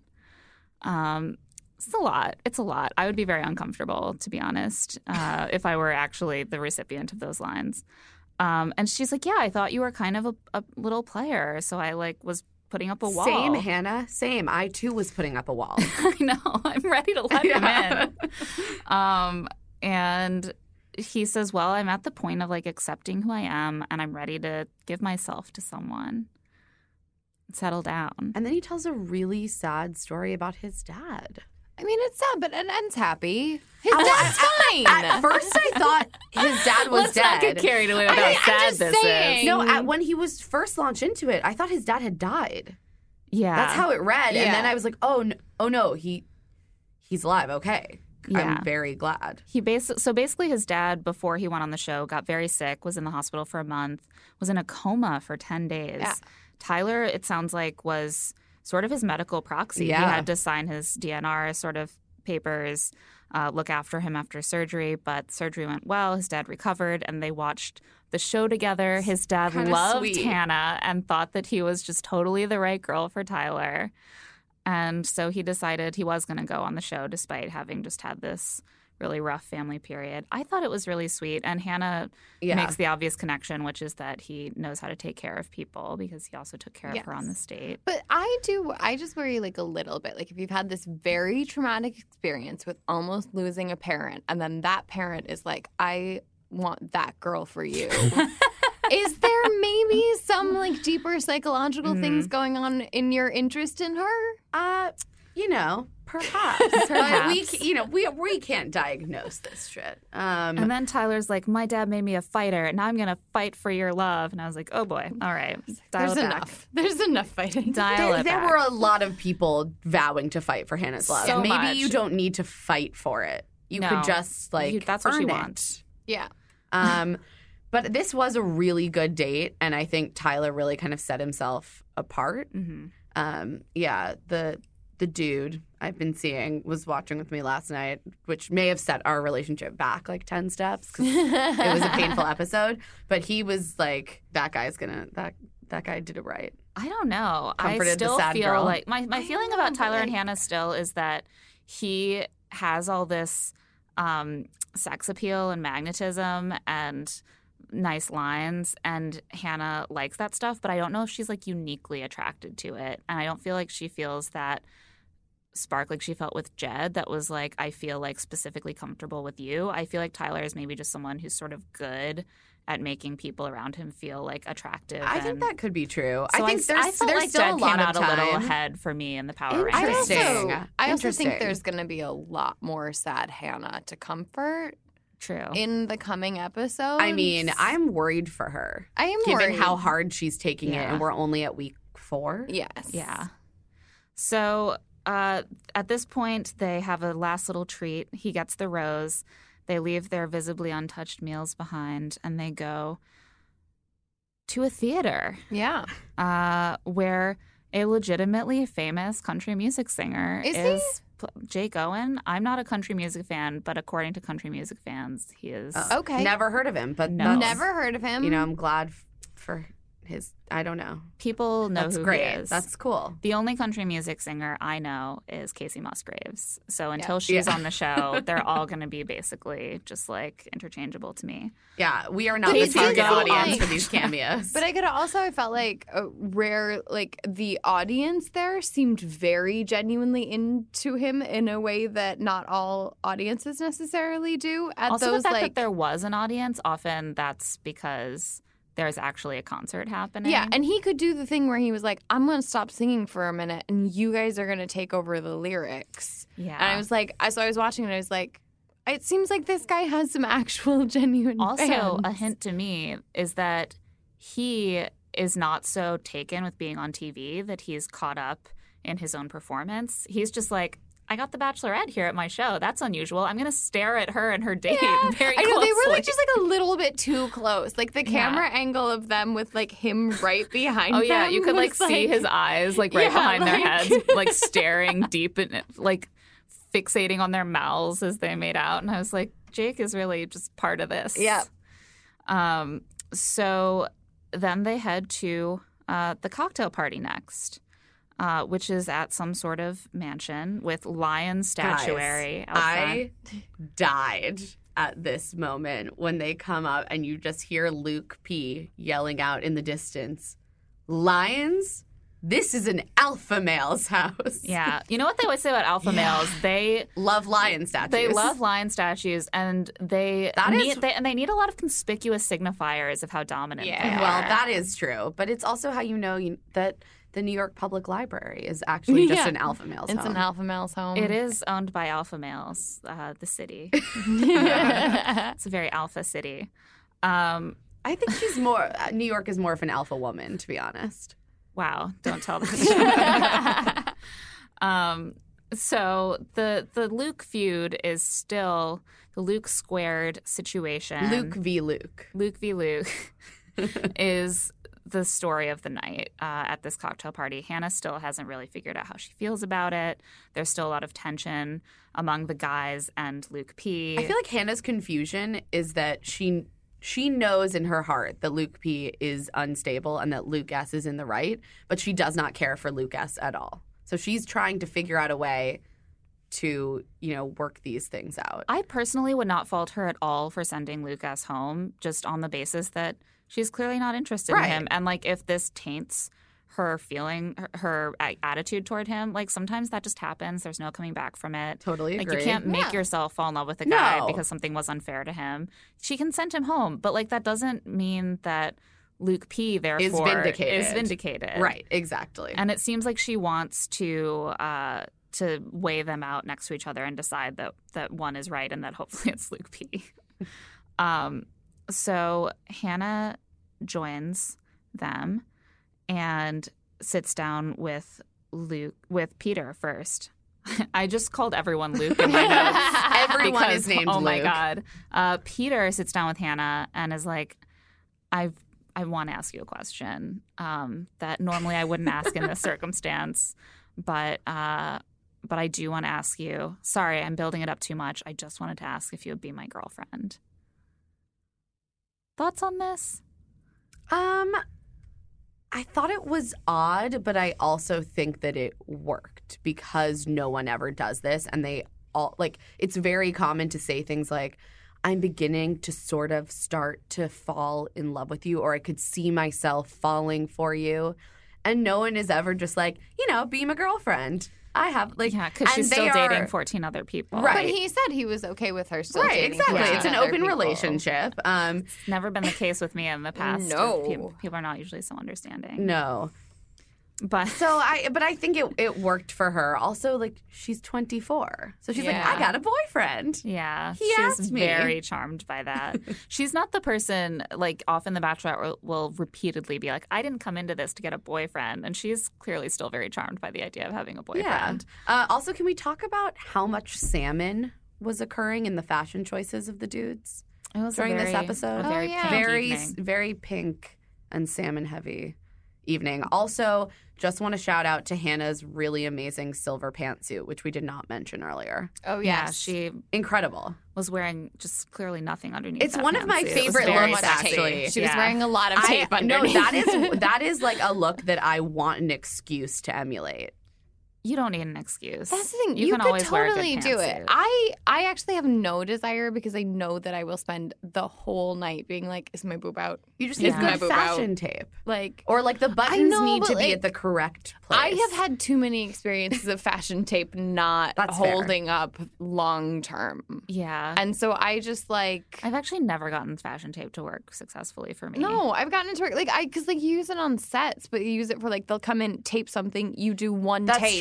It's a lot. It's a lot. I would be very uncomfortable, to be honest, if I were actually the recipient of those lines. And she's like, yeah, I thought you were kind of a little player. So I like was putting up a wall. Same, Hannah. Same. I too was putting up a wall. I know. I'm ready to let him in. And he says, well, I'm at the point of like accepting who I am and I'm ready to give myself to someone. Settle down. And then he tells a really sad story about his dad. I mean, it's sad, but it ends happy. His dad's fine. At first, I thought his dad was Let's dead. not get carried away with I'm how sad just this saying. is. No, when he was first launched into it, I thought his dad had died. Yeah. That's how it read. Yeah. And then I was like, oh no, he's alive. Okay. Yeah. I'm very glad. So basically his dad, before he went on the show, got very sick, was in the hospital for a month, was in a coma for 10 days. Yeah. Tyler, it sounds like, was sort of his medical proxy. Yeah. He had to sign his DNR sort of papers, look after him after surgery, but surgery went well. His dad recovered, and they watched the show together. His dad Kinda loved sweet. Hannah and thought that he was just totally the right girl for Tyler. And so he decided he was going to go on the show despite having just had this really rough family period. I thought it was really sweet. And Hannah makes the obvious connection, which is that he knows how to take care of people because he also took care of her on the state. But I just worry like a little bit. Like if you've had this very traumatic experience with almost losing a parent and then that parent is like, I want that girl for you. Is there maybe some like deeper psychological things going on in your interest in her? Perhaps. Perhaps. We can't diagnose this shit. And then Tyler's like, my dad made me a fighter, and now I'm going to fight for your love. And I was like, oh boy, all right, dial There's it back. enough. There's enough fighting. Dial it there back. were a lot of people vowing to fight for Hannah's love. So Maybe much. you don't need to fight for it. You No. could just That's what she earn it. wants. Yeah. But this was a really good date, and I think Tyler really kind of set himself apart. Mm-hmm. The dude I've been seeing was watching with me last night, which may have set our relationship back like 10 steps because it was a painful episode. But he was like, that guy did it right. I don't know. Comforted I the still sad feel girl. like my feeling about Tyler and like- Hannah still is that he has all this sex appeal and magnetism and nice lines, and Hannah likes that stuff, but I don't know if she's like uniquely attracted to it. And I don't feel like she feels that spark like she felt with Jed that was like, I feel like specifically comfortable with you. I feel like Tyler is maybe just someone who's sort of good at making people around him feel like attractive. I think that could be true. So I think there's I felt there's like still Jed a lot came of out time. a little ahead for me in the Power Rangers. Interesting. I also think Interesting. there's going to be a lot more sad Hannah to comfort True. in the coming episodes. I mean, I'm worried for her. I am given worried. how hard she's taking it, Yeah. and we're only at week 4. Yes. Yeah. So at this point, they have a last little treat. He gets the rose. They leave their visibly untouched meals behind, and they go to a theater Yeah. where a legitimately famous country music singer Is he? is Jake Owen. I'm not a country music fan, but according to country music fans, he is. Okay. Never heard of him, but No. that's- Never heard of him. I'm glad for his. I don't know. People know That's who great. he is. That's cool. The only country music singer I know is Casey Musgraves. So until Yeah. she's Yeah. on the show, they're all going to be basically just like interchangeable to me. Yeah, we are not Casey the target is so audience like- for these cameos. But I felt like the audience there seemed very genuinely into him in a way that not all audiences necessarily do. At Also, those the fact like that there was an audience, often that's because there's actually a concert happening. yeah, and he could do the thing where he was like, "I'm going to stop singing for a minute, and you guys are going to take over the lyrics." yeah. And I was like, I was watching and I was like, it seems like this guy has some actual genuine Also, fans. a hint to me is that he is not so taken with being on TV that he's caught up in his own performance. He's just like, I got the Bachelorette here at my show. That's unusual. I'm going to stare at her and her date very I know closely. they were like just like a little bit too close. Like the camera angle of them with like him right behind them. Oh yeah, you could like was, see his eyes like right behind their heads, like staring deep and like fixating on their mouths as they made out. And I was like, Jake is really just part of this. Yeah. So then they head to the cocktail party next, which is at some sort of mansion with lion statuary. Guys, I died at this moment when they come up and you just hear Luke P yelling out in the distance, "Lions? This is an alpha male's house." Yeah. You know what they always say about alpha males? They love lion statues. They love lion statues, and they need a lot of conspicuous signifiers of how dominant they are. Well, that is true, but it's also how you know that the New York Public Library is actually just an alpha male's home. It's an alpha male's home. It is owned by alpha males, the city. It's a very alpha city. I think New York is more of an alpha woman, to be honest. Wow, don't tell that. So the Luke feud is still the Luke squared situation. Luke v. Luke. Luke v. Luke is the story of the night at this cocktail party. Hannah still hasn't really figured out how she feels about it. There's still a lot of tension among the guys and Luke P. I feel like Hannah's confusion is that she knows in her heart that Luke P is unstable and that Luke S is in the right, but she does not care for Luke S at all. So she's trying to figure out a way to, work these things out. I personally would not fault her at all for sending Luke S home, just on the basis that she's clearly not interested in him. And if this taints her feeling, her attitude toward him, sometimes that just happens. There's no coming back from it. Totally agree. You can't make yourself fall in love with a guy because something was unfair to him. She can send him home, but that doesn't mean that Luke P therefore is vindicated. Right, exactly. And it seems like she wants to weigh them out next to each other and decide that one is right and that hopefully it's Luke P. So Hannah joins them and sits down with Peter first. I just called everyone Luke in my notes. Everyone is named Luke. Oh my God. Peter sits down with Hannah and is like, I want to ask you a question that normally I wouldn't ask in this circumstance, but I do want to ask you. Sorry, I'm building it up too much. I just wanted to ask if you would be my girlfriend. Thoughts on this? I thought it was odd, but I also think that it worked because no one ever does this. And they all, it's very common to say things like, I'm beginning to sort of start to fall in love with you, or I could see myself falling for you. And no one is ever just be my girlfriend. I have because she's still dating 14 other people. Right. But he said he was okay with her still dating. Exactly. 14 It's an other open people. relationship. It's never been the case with me in the past. No. People are not usually so understanding. No. But I think it worked for her. Also, she's 24. So she's like, I got a boyfriend. Yeah. She's asked me. Very charmed by that. She's not the person, often the Bachelorette will repeatedly be like, I didn't come into this to get a boyfriend. And she's clearly still very charmed by the idea of having a boyfriend. Yeah. Also, can we talk about how much salmon was occurring in the fashion choices of the dudes during this episode? Very pink and salmon heavy evening. Also, just want to shout out to Hannah's really amazing silver pantsuit, which we did not mention earlier. Oh, yeah. She incredible. Was wearing just clearly nothing underneath. It's one of my favorite looks, actually. She was wearing a lot of tape underneath. No, that is a look that I want an excuse to emulate. You don't need an excuse. That's the thing. You can could always totally wear a good do it. pantsuit. I actually have no desire because I know that I will spend the whole night being like, is my boob out? You just need good fashion tape. Or the buttons need to be at the correct place. I have had too many experiences of fashion tape not holding up long term. Yeah. And so I just I've actually never gotten fashion tape to work successfully for me. No, I've gotten it to work because you use it on sets, but you use it for they'll come in, tape something, you do one That's take. true.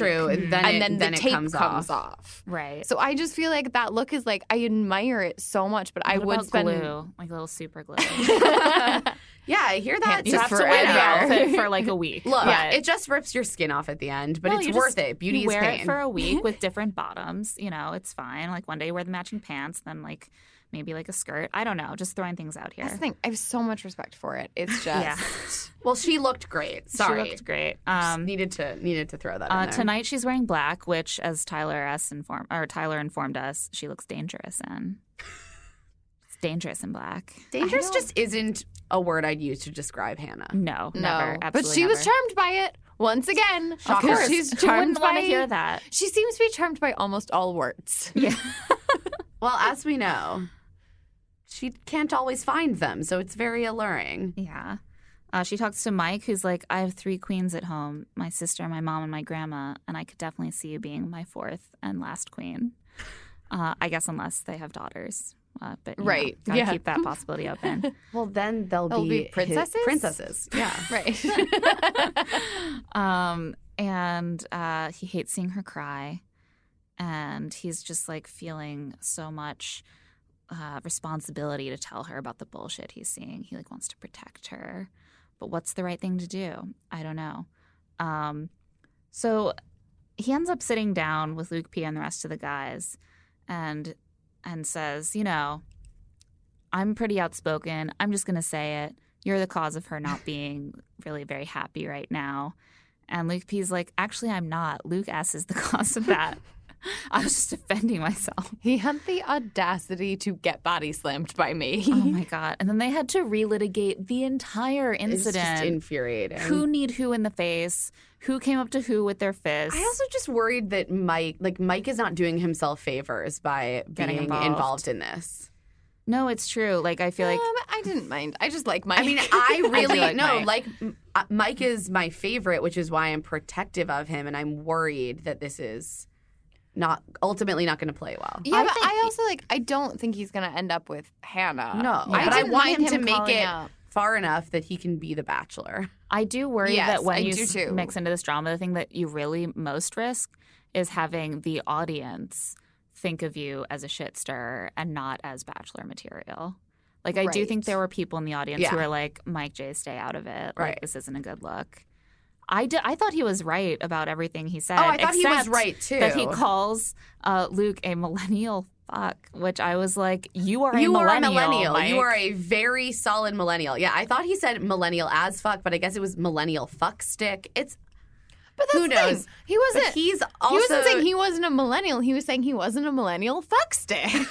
true. Then the it tape comes off. Right. So I just feel like that look is like, I admire it so much, but I What would about spend glue, like a little super glue. Yeah, I hear that. You It's have to wear the forever. outfit for like a week. Look, but it just rips your skin off at the end, but No, it's you worth just- it. Beauty you is wear pain. it for a week with different bottoms. You know, it's fine. Like one day you wear the matching pants, then like maybe like a skirt. I don't know. Just throwing things out here. That's the thing. I have so much respect for it. It's just Yeah. Well, she looked great. Sorry. She looked great. Just needed to throw that in there. Tonight she's wearing black, which, as Tyler informed us, she looks dangerous in. It's dangerous in black. Dangerous just isn't a word I'd use to describe Hannah. No, no. never. But Absolutely she was never. charmed by it once again. Shocker. Of course, she's Who charmed wouldn't want by to hear that? She seems to be charmed by almost all words. Yeah. Well, as we know, she can't always find them, so it's very alluring. Yeah. She talks to Mike, who's like, I have 3 queens at home, my sister, my mom, and my grandma, and I could definitely see you being my 4th and last queen. I guess unless they have daughters. But you Right. know, gotta Yeah. keep that possibility open. Well, then they'll be his- princesses? Princesses, yeah. Right. And he hates seeing her cry. And he's just like feeling so much responsibility to tell her about the bullshit he's seeing. He like wants to protect her. But what's the right thing to do? I don't know. So he ends up sitting down with Luke P and the rest of the guys and says, you know, I'm pretty outspoken. I'm just going to say it. You're the cause of her not being really very happy right now. And Luke P's like, actually, I'm not. Luke S is the cause of that. I was just defending myself. He had the audacity to get body slammed by me. Oh my God. And then they had to relitigate the entire It's just incident. infuriating. Who kneed who in the face? Who came up to who with their fists? I also just worried that Mike is not doing himself favors by Getting being involved. involved in this. No, it's true. Like, I feel like I didn't mind. I just like Mike. I mean, I really like no, Mike. Mike is my favorite, which is why I'm protective of him, and I'm worried that this is ultimately not going to play well. Yeah, but I also I don't think he's gonna end up with Hannah. No, I but I didn't want mind him to make calling it out. far enough that he can be the Bachelor. I do worry Yes, that when I you do too. mix into this drama, the thing that you really most risk is having the audience think of you as a shit stirrer and not as Bachelor material. Like, I do think Right. there were people in the audience who Yeah. were like, Mike J, stay out of it. Right. Like, this isn't a good look. I thought he was right about everything he said. Oh, I thought he was except right, too. That he calls Luke a millennial fuck, which I was like, you are You a are a millennial. millennial. Mike. You are a very solid millennial. Yeah, I thought he said millennial as fuck, but I guess it was millennial fuck stick. It's But that's who the thing. knows? He wasn't. But he's also He wasn't saying he wasn't a millennial. He was saying he wasn't a millennial fuckstick.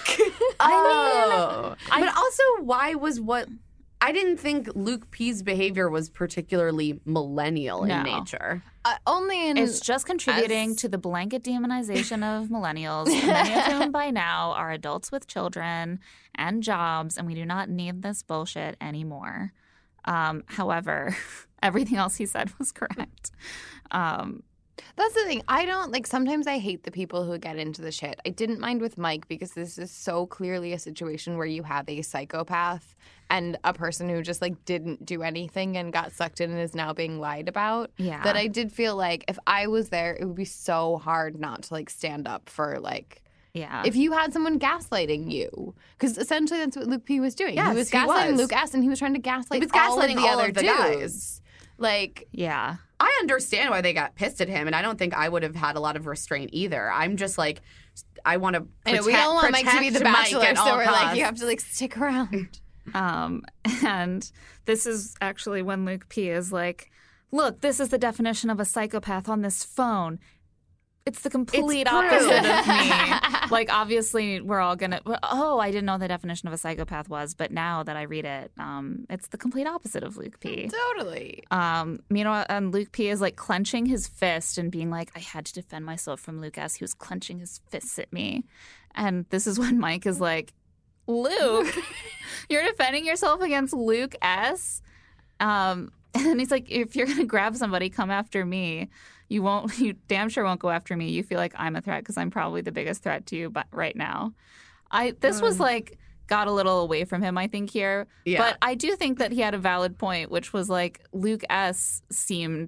But also, why was what? I didn't think Luke P's behavior was particularly millennial in No. nature. Only in It's just contributing as- to the blanket demonization of millennials, many of whom by now are adults with children and jobs, and we do not need this bullshit anymore. However, everything else he said was correct. That's the thing. I don't sometimes I hate the people who get into the shit. I didn't mind with Mike because this is so clearly a situation where you have a psychopath and a person who just didn't do anything and got sucked in and is now being lied about. Yeah. That I did feel like if I was there, it would be so hard not to stand up for Yeah. if you had someone gaslighting you, because essentially that's what Luke P was doing. Yes, he was he gaslighting was. Luke S, and he was trying to gaslight He was all of gaslighting the all other of the dudes. guys. yeah. I understand why they got pissed at him, and I don't think I would have had a lot of restraint either. I'm just I want to. I know we don't want Mike to be the bachelor, so we're you have to stick around. And this is actually when Luke P is like, look, this is the definition of a psychopath on this phone. It's the complete It's opposite true. of me. Obviously, we're all going to, I didn't know the definition of a psychopath was, but now that I read it, it's the complete opposite of Luke P. Totally. Meanwhile, and Luke P is clenching his fist and being like, I had to defend myself from Luke S. He was clenching his fists at me. And this is when Mike is like, Luke, you're defending yourself against Luke S. And he's like, if you're going to grab somebody, come after me. You damn sure won't go after me. You feel like I'm a threat because I'm probably the biggest threat to you right now. This was got a little away from him, I think, here. Yeah. But I do think that he had a valid point, which was Luke S. seemed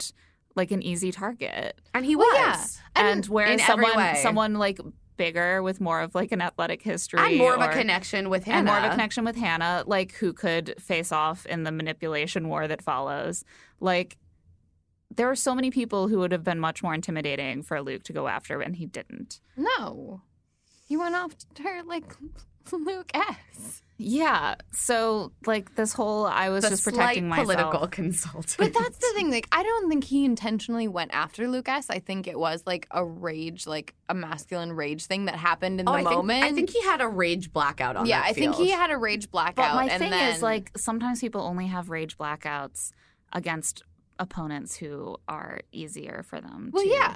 like an easy target. And he was. yeah. And whereas in every way. someone like bigger with more of like an athletic history And more of a connection with Hannah. and more of a connection with Hannah, like who could face off in the manipulation war that follows. Like there are so many people who would have been much more intimidating for Luke to go after, and he didn't. No. He went after, like, Luke S. Yeah. So like this whole I was The just protecting slight myself. political consultant. But that's the thing. Like, I don't think he intentionally went after Luke S. I think it was, like, a rage, like, a masculine rage thing that happened in the moment. I think he had a rage blackout on yeah, that I think field. he had a rage blackout. But my and thing then, is, like, sometimes people only have rage blackouts against opponents who are easier for them. well, to... yeah.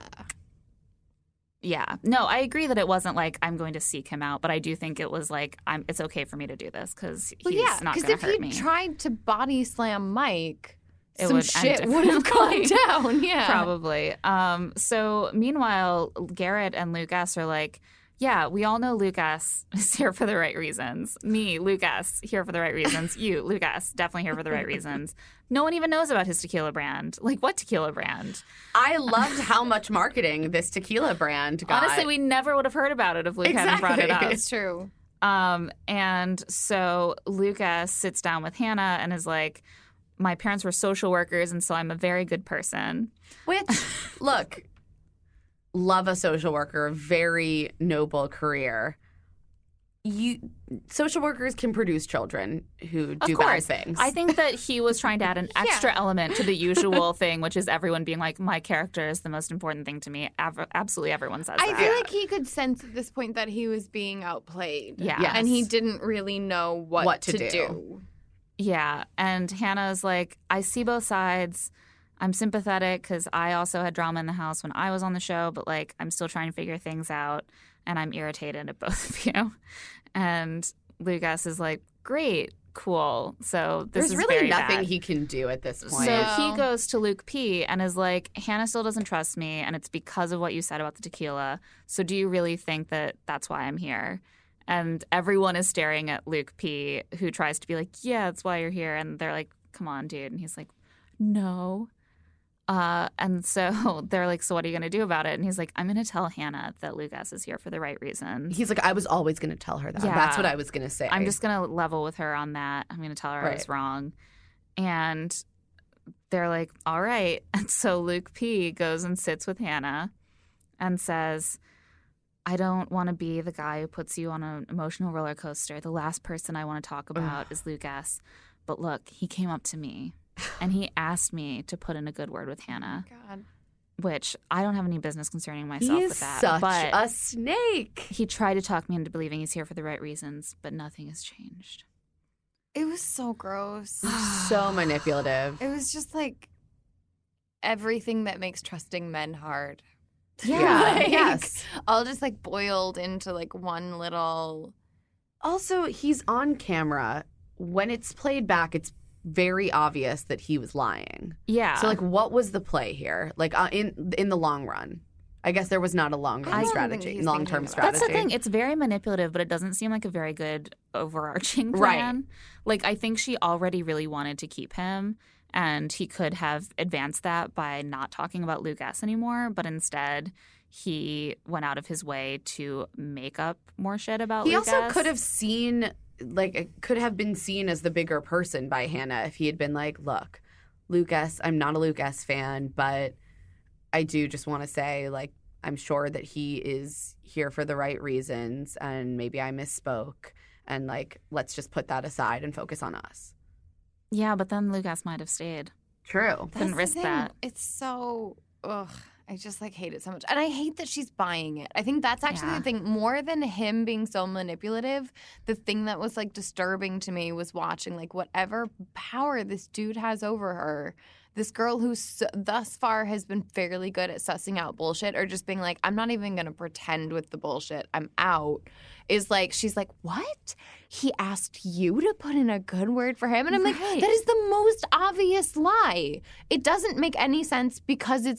Yeah. No, I agree that it wasn't like I'm going to seek him out, but I do think it was like it's okay for me to do this because Well, he's yeah, not because going if to hurt he me. tried to body slam Mike, It some would end shit would have gone differently. down. Yeah. Probably. So meanwhile, Garrett and Luke S are like, yeah, we all know Luke S is here for the right reasons. Me, Luke S, here for the right reasons. You, Luke S, definitely here for the right reasons. No one even knows about his tequila brand. Like, what tequila brand? I loved how much marketing this tequila brand got. Honestly, we never would have heard about it if Luke hadn't brought it up. Exactly. It's true. And so Lucas sits down with Hannah and is like, my parents were social workers, and so I'm a very good person. Which, look, love a social worker, very noble career. Social workers can produce children who do Of course. bad things. I think that he was trying to add an extra element to the usual thing, which is everyone being like, my character is the most important thing to me. Absolutely everyone says I that. feel like he could sense at this point that he was being outplayed. Yeah. Yes. And he didn't really know what to do. Yeah. And Hannah's like, I see both sides. I'm sympathetic because I also had drama in the house when I was on the show, but like I'm still trying to figure things out and I'm irritated at both of you. And Lucas is like, great, cool. So this There's is really very nothing bad. he can do at this point. So No. he goes to Luke P and is like, Hannah still doesn't trust me, and it's because of what you said about the tequila. So do you really think that that's why I'm here? And everyone is staring at Luke P, who tries to be like, yeah, that's why you're here. And they're like, come on, dude. And he's like, no. And so they're like, so what are you going to do about it? And he's like, I'm going to tell Hannah that Lucas is here for the right reasons. He's like, I was always going to tell her that. Yeah. That's what I was going to say. I'm just going to level with her on that. I'm going to tell her I was Right. wrong. And they're like, all right. And so Luke P goes and sits with Hannah and says, I don't want to be the guy who puts you on an emotional roller coaster. The last person I want to talk about is Lucas. But look, he came up to me and he asked me to put in a good word with Hannah, God. which I don't have any business concerning myself He with is that. such but a snake. he tried to talk me into believing he's here for the right reasons, but nothing has changed. It was so gross. So manipulative. It was just like everything that makes trusting men hard. Yeah. Like, Yes. All just like boiled into like one little. Also, he's on camera. When it's played back, it's very obvious that he was lying. Yeah. So, like, what was the play here? Like, in the long run, I guess there was not a long I run don't strategy, think he's long term thinking about strategy. That's the thing. It's very manipulative, but it doesn't seem like a very good overarching Right. plan. Like, I think she already really wanted to keep him, and he could have advanced that by not talking about Luke S anymore, but instead he went out of his way to make up more shit about He Luke also S. could have seen, like, it could have been seen as the bigger person by Hannah if he had been like, look, Lucas, I'm not a Lucas fan, but I do just want to say, like, I'm sure that he is here for the right reasons, and maybe I misspoke, and, like, let's just put that aside and focus on us. Yeah, but then Luke S might have stayed. True. Couldn't the risk thing. that. It's so. Ugh. I just like hate it so much. And I hate that she's buying it. I think that's actually Yeah. the thing. More than him being so manipulative, the thing that was like disturbing to me was watching like whatever power this dude has over her. This girl who thus far has been fairly good at sussing out bullshit or just being like, I'm not even going to pretend with the bullshit. I'm out. Is like, she's like, what? He asked you to put in a good word for him? And I'm like, Right. that is the most obvious lie. It doesn't make any sense because it's a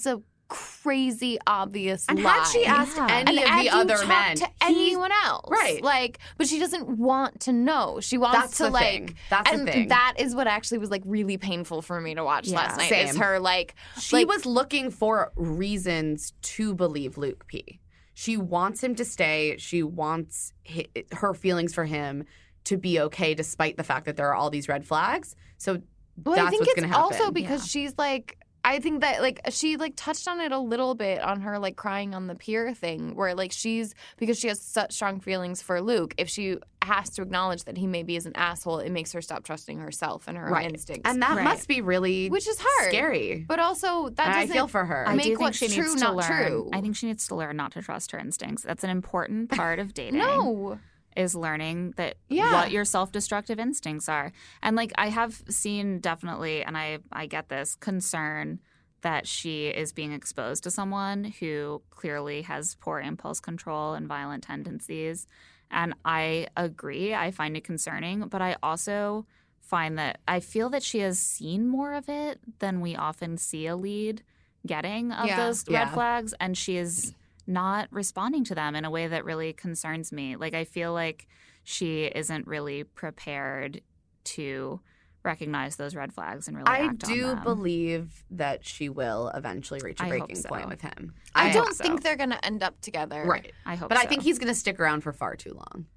crazy obvious And lie. had she asked any of the other men, to anyone else, Right. Like, but she doesn't want to know. She wants That's to the like. thing. That's the and thing. that is what actually was like really painful for me to watch last night. Same. Is her like she was looking for reasons to believe Luke P. She wants him to stay. She wants her feelings for him to be okay, despite the fact that there are all these red flags. So Well, that's I think what's it's going to happen. also because she's like, I think that like she like touched on it a little bit on her like crying on the pier thing, where like because she has such strong feelings for Luke. If she has to acknowledge that he maybe is an asshole, it makes her stop trusting herself and her own instincts, and that must be really which is hard, scary. But also that And I doesn't feel for her. I make do think what's she true needs to not learn. true. I think she needs to learn not to trust her instincts. That's an important part of dating. No. Is learning that Yeah. what your self-destructive instincts are. And like I have seen definitely, and I get this concern that she is being exposed to someone who clearly has poor impulse control and violent tendencies. And I agree. I find it concerning, but I also find that I feel that she has seen more of it than we often see a lead getting of those red flags, and she is not responding to them in a way that really concerns me. Like, I feel like she isn't really prepared to recognize those red flags and really I act on do them. believe that she will eventually reach a I hope breaking so. point with him. I don't so. think they're gonna end up together. Right. I hope But so. I think he's going to stick around for far too long.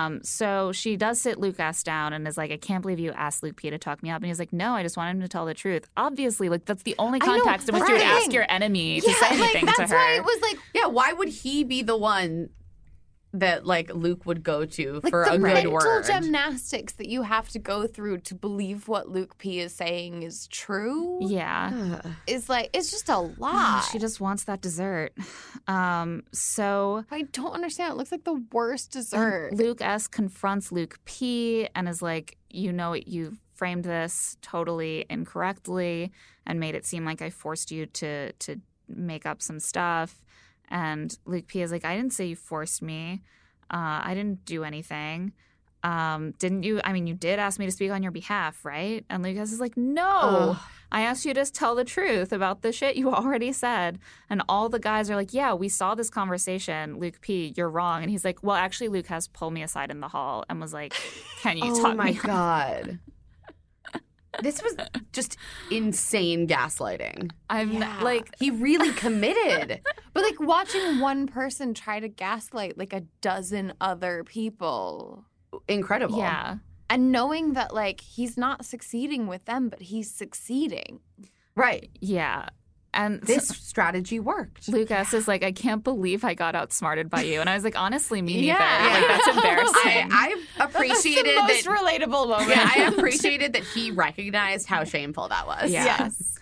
So she does sit Luke S down and is like, I can't believe you asked Luke P to talk me up. And he's like, no, I just want him to tell the truth. Obviously, like that's the only I know, context in which that's you would the ask thing. your enemy to Yeah, say anything like to that's her. why it was like Yeah, why would he be the one that like Luke would go to like for the a good mental word? gymnastics that you have to go through to believe what Luke P is saying is true. Yeah. Is like it's just a lot. She just wants that dessert. So I don't understand. It looks like the worst dessert. Luke S confronts Luke P and is like, you know, you framed this totally incorrectly and made it seem like I forced you to make up some stuff. And Luke P is like, I didn't say you forced me. I didn't do anything. Didn't you? I mean, you did ask me to speak on your behalf, right? And Lucas is like, no, I asked you to tell the truth about the shit you already said. And all the guys are like, yeah, we saw this conversation. Luke P, you're wrong. And he's like, well, actually, Luke has pulled me aside in the hall and was like, can you Oh talk my me? God. This was just insane gaslighting. I'm like, He really committed. But like watching one person try to gaslight like a dozen other people Incredible. yeah. and knowing that like he's not succeeding with them, but he's succeeding. Right. Yeah. And This strategy worked. Lucas is like, I can't believe I got outsmarted by you. And I was like, honestly, me neither. Yeah. Like, that's embarrassing. I appreciated Most that. relatable moment. Yeah, I appreciated that he recognized how shameful that was. Yeah. Yes.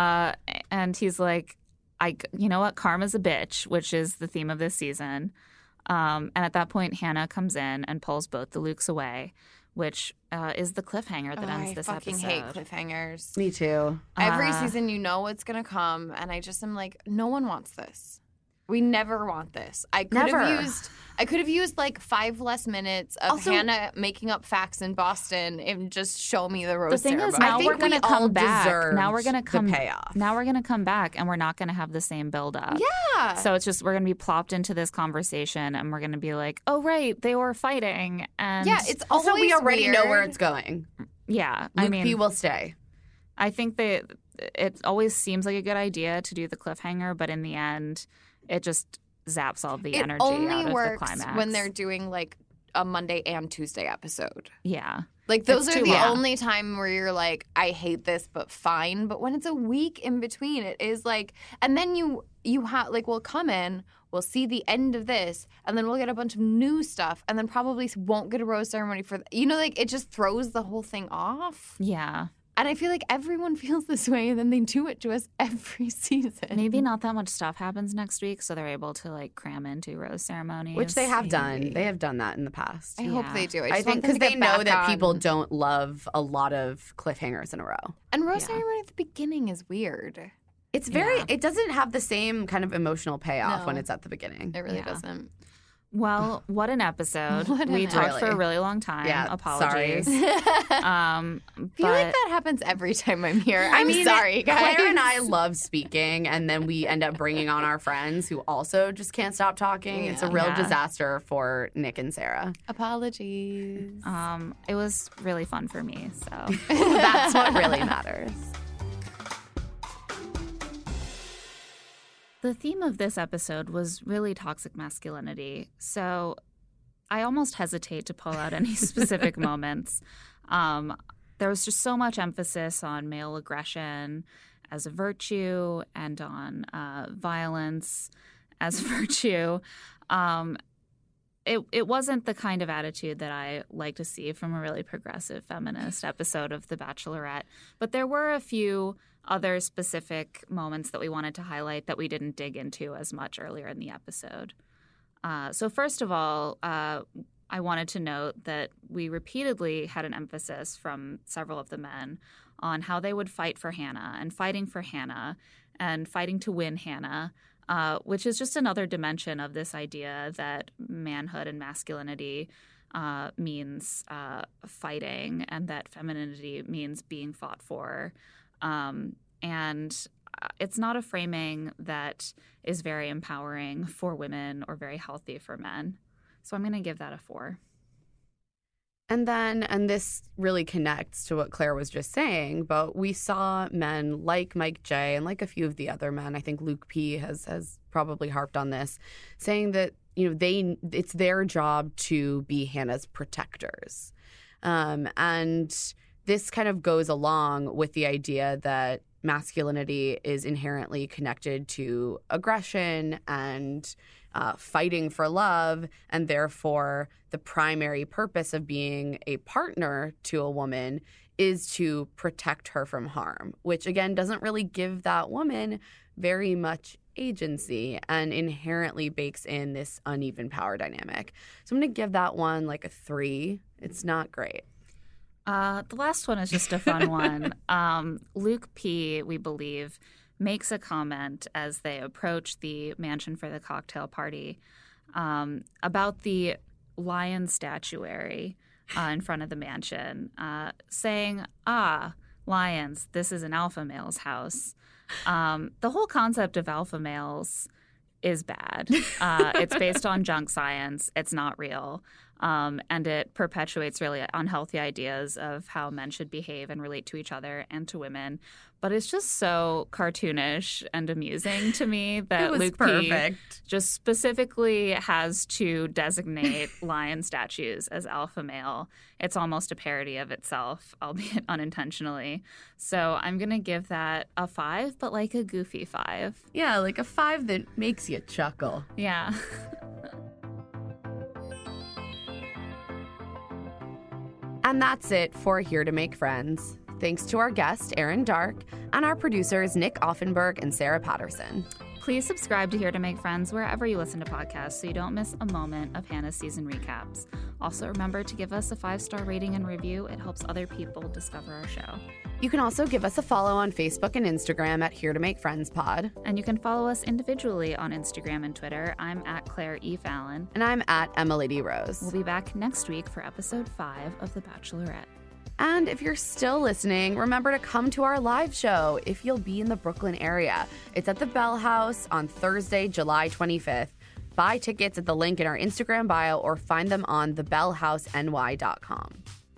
And he's like, you know what? Karma's a bitch, which is the theme of this season. And at that point, Hannah comes in and pulls both the Lukes away, which is the cliffhanger that ends this I fucking episode. hate cliffhangers. Me too. Every season, you know what's gonna come, and I just am like, no one wants this. We never want this. I could have used like 5 less minutes of Also- Hannah making up facts in Boston and just show me the rose The thing is, ceremony. now I think we're going to we all come back. deserved Now we're going to come the payoff. Now we're going to come back, and we're not going to have the same buildup. Yeah. So it's just we're going to be plopped into this conversation, and we're going to be like, "Oh, right, they were fighting." And Yeah, it's Also, we always already know where weird. it's going. yeah. Luke I mean, P will stay. I think that it always seems like a good idea to do the cliffhanger, but in the end, it just zaps all the It energy only out of the works climax. when they're doing like a Monday and Tuesday episode. yeah. Like those It's are too the long. only time where you're like, I hate this, but fine. But when it's a week in between, it is like, and then you have like, we'll come in, we'll see the end of this, and then we'll get a bunch of new stuff, and then probably won't get a rose ceremony for, like it just throws the whole thing off. Yeah. And I feel like everyone feels this way, and then they do it to us every season. Maybe not that much stuff happens next week, so they're able to like cram into rose ceremonies. Which they have done. They have done that in the past. I hope Yeah. they do. I just think want them because to they get know back that people on- don't love a lot of cliffhangers in a row. And rose Yeah. ceremony at the beginning is weird. It's very. Yeah. It doesn't have the same kind of emotional payoff when No. it's at the beginning. It really Yeah. doesn't. Well, what an episode. What an We talked for a Really? really long time. Yeah, Apologies. I feel like But that happens every time I'm here. I I'm mean, sorry, guys. Claire and I love speaking, and then we end up bringing on our friends who also just can't stop talking. It's a real Yeah. disaster for Nick and Sarah. Apologies. it was really fun for me. So That's what really matters. the theme of this episode was really toxic masculinity. So I almost hesitate to pull out any specific moments. There was just so much emphasis on male aggression as a virtue and on violence as virtue. It wasn't the kind of attitude that I like to see from a really progressive feminist episode of The Bachelorette. But there were a few other specific moments that we wanted to highlight that we didn't dig into as much earlier in the episode. So first of all, I wanted to note that we repeatedly had an emphasis from several of the men on how they would fight for Hannah and fighting for Hannah and fighting to win Hannah, which is just another dimension of this idea that manhood and masculinity means fighting and that femininity means being fought for. And it's not a framing that is very empowering for women or very healthy for men. So I'm going to give that a 4. And this really connects to what Claire was just saying, but we saw men like Mike J and like a few of the other men, I think Luke P has probably harped on this, saying that, you know, it's their job to be Hannah's protectors. And this kind of goes along with the idea that masculinity is inherently connected to aggression and fighting for love, and therefore the primary purpose of being a partner to a woman is to protect her from harm, which again doesn't really give that woman very much agency and inherently bakes in this uneven power dynamic. So I'm going to give that one like a 3. It's not great. The last one is just a fun one. Luke P., we believe, makes a comment as they approach the mansion for the cocktail party about the lion statuary in front of the mansion, saying, lions, this is an alpha male's house. The whole concept of alpha males is bad. It's based on junk science. It's not real. And it perpetuates really unhealthy ideas of how men should behave and relate to each other and to women. But it's just so cartoonish and amusing to me that It was Luke perfect. P. just specifically has to designate lion statues as alpha male. It's almost a parody of itself, albeit unintentionally. So I'm going to give that a 5, but like a goofy 5. Yeah, like a 5 that makes you chuckle. Yeah. And that's it for Here to Make Friends. Thanks to our guest, Aaron Dark, and our producers, Nick Offenberg and Sarah Patterson. Please subscribe to Here to Make Friends wherever you listen to podcasts so you don't miss a moment of Hannah's season recaps. Also, remember to give us a 5-star rating and review. It helps other people discover our show. You can also give us a follow on Facebook and Instagram at Here to Make Friends Pod. And you can follow us individually on Instagram and Twitter. I'm at Claire E. Fallon. And I'm at Emily Rose. We'll be back next week for episode 5 of The Bachelorette. And if you're still listening, remember to come to our live show if you'll be in the Brooklyn area. It's at the Bell House on Thursday, July 25th. Buy tickets at the link in our Instagram bio or find them on thebellhouseny.com.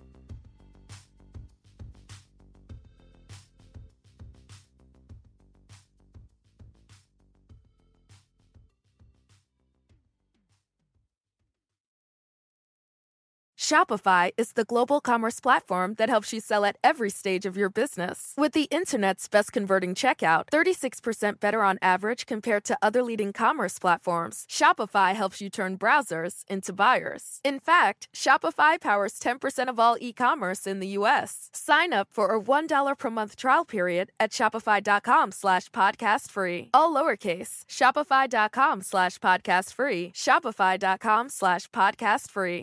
Shopify is the global commerce platform that helps you sell at every stage of your business. With the internet's best converting checkout, 36% better on average compared to other leading commerce platforms, Shopify helps you turn browsers into buyers. In fact, Shopify powers 10% of all e-commerce in the U.S. Sign up for a $1 per month trial period at shopify.com/podcastfree. All lowercase, shopify.com/podcastfree, shopify.com/podcastfree.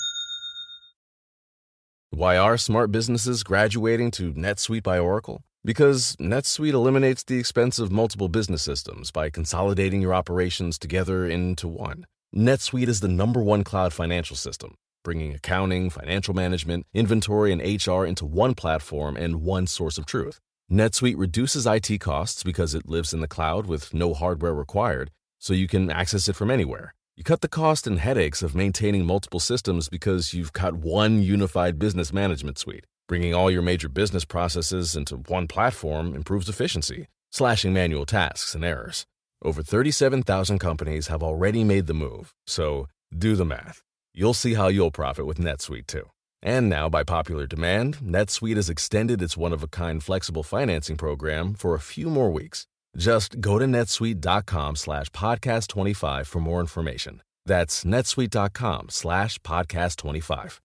Why are smart businesses graduating to NetSuite by Oracle? Because NetSuite eliminates the expense of multiple business systems by consolidating your operations together into one. NetSuite is the #1 cloud financial system, bringing accounting, financial management, inventory, and HR into one platform and one source of truth. NetSuite reduces IT costs because it lives in the cloud with no hardware required, so you can access it from anywhere. You cut the cost and headaches of maintaining multiple systems because you've got one unified business management suite. Bringing all your major business processes into one platform improves efficiency, slashing manual tasks and errors. Over 37,000 companies have already made the move, so do the math. You'll see how you'll profit with NetSuite too. And now, by popular demand, NetSuite has extended its one-of-a-kind flexible financing program for a few more weeks. Just go to netsuite.com/podcast25 for more information. That's netsuite.com/podcast25.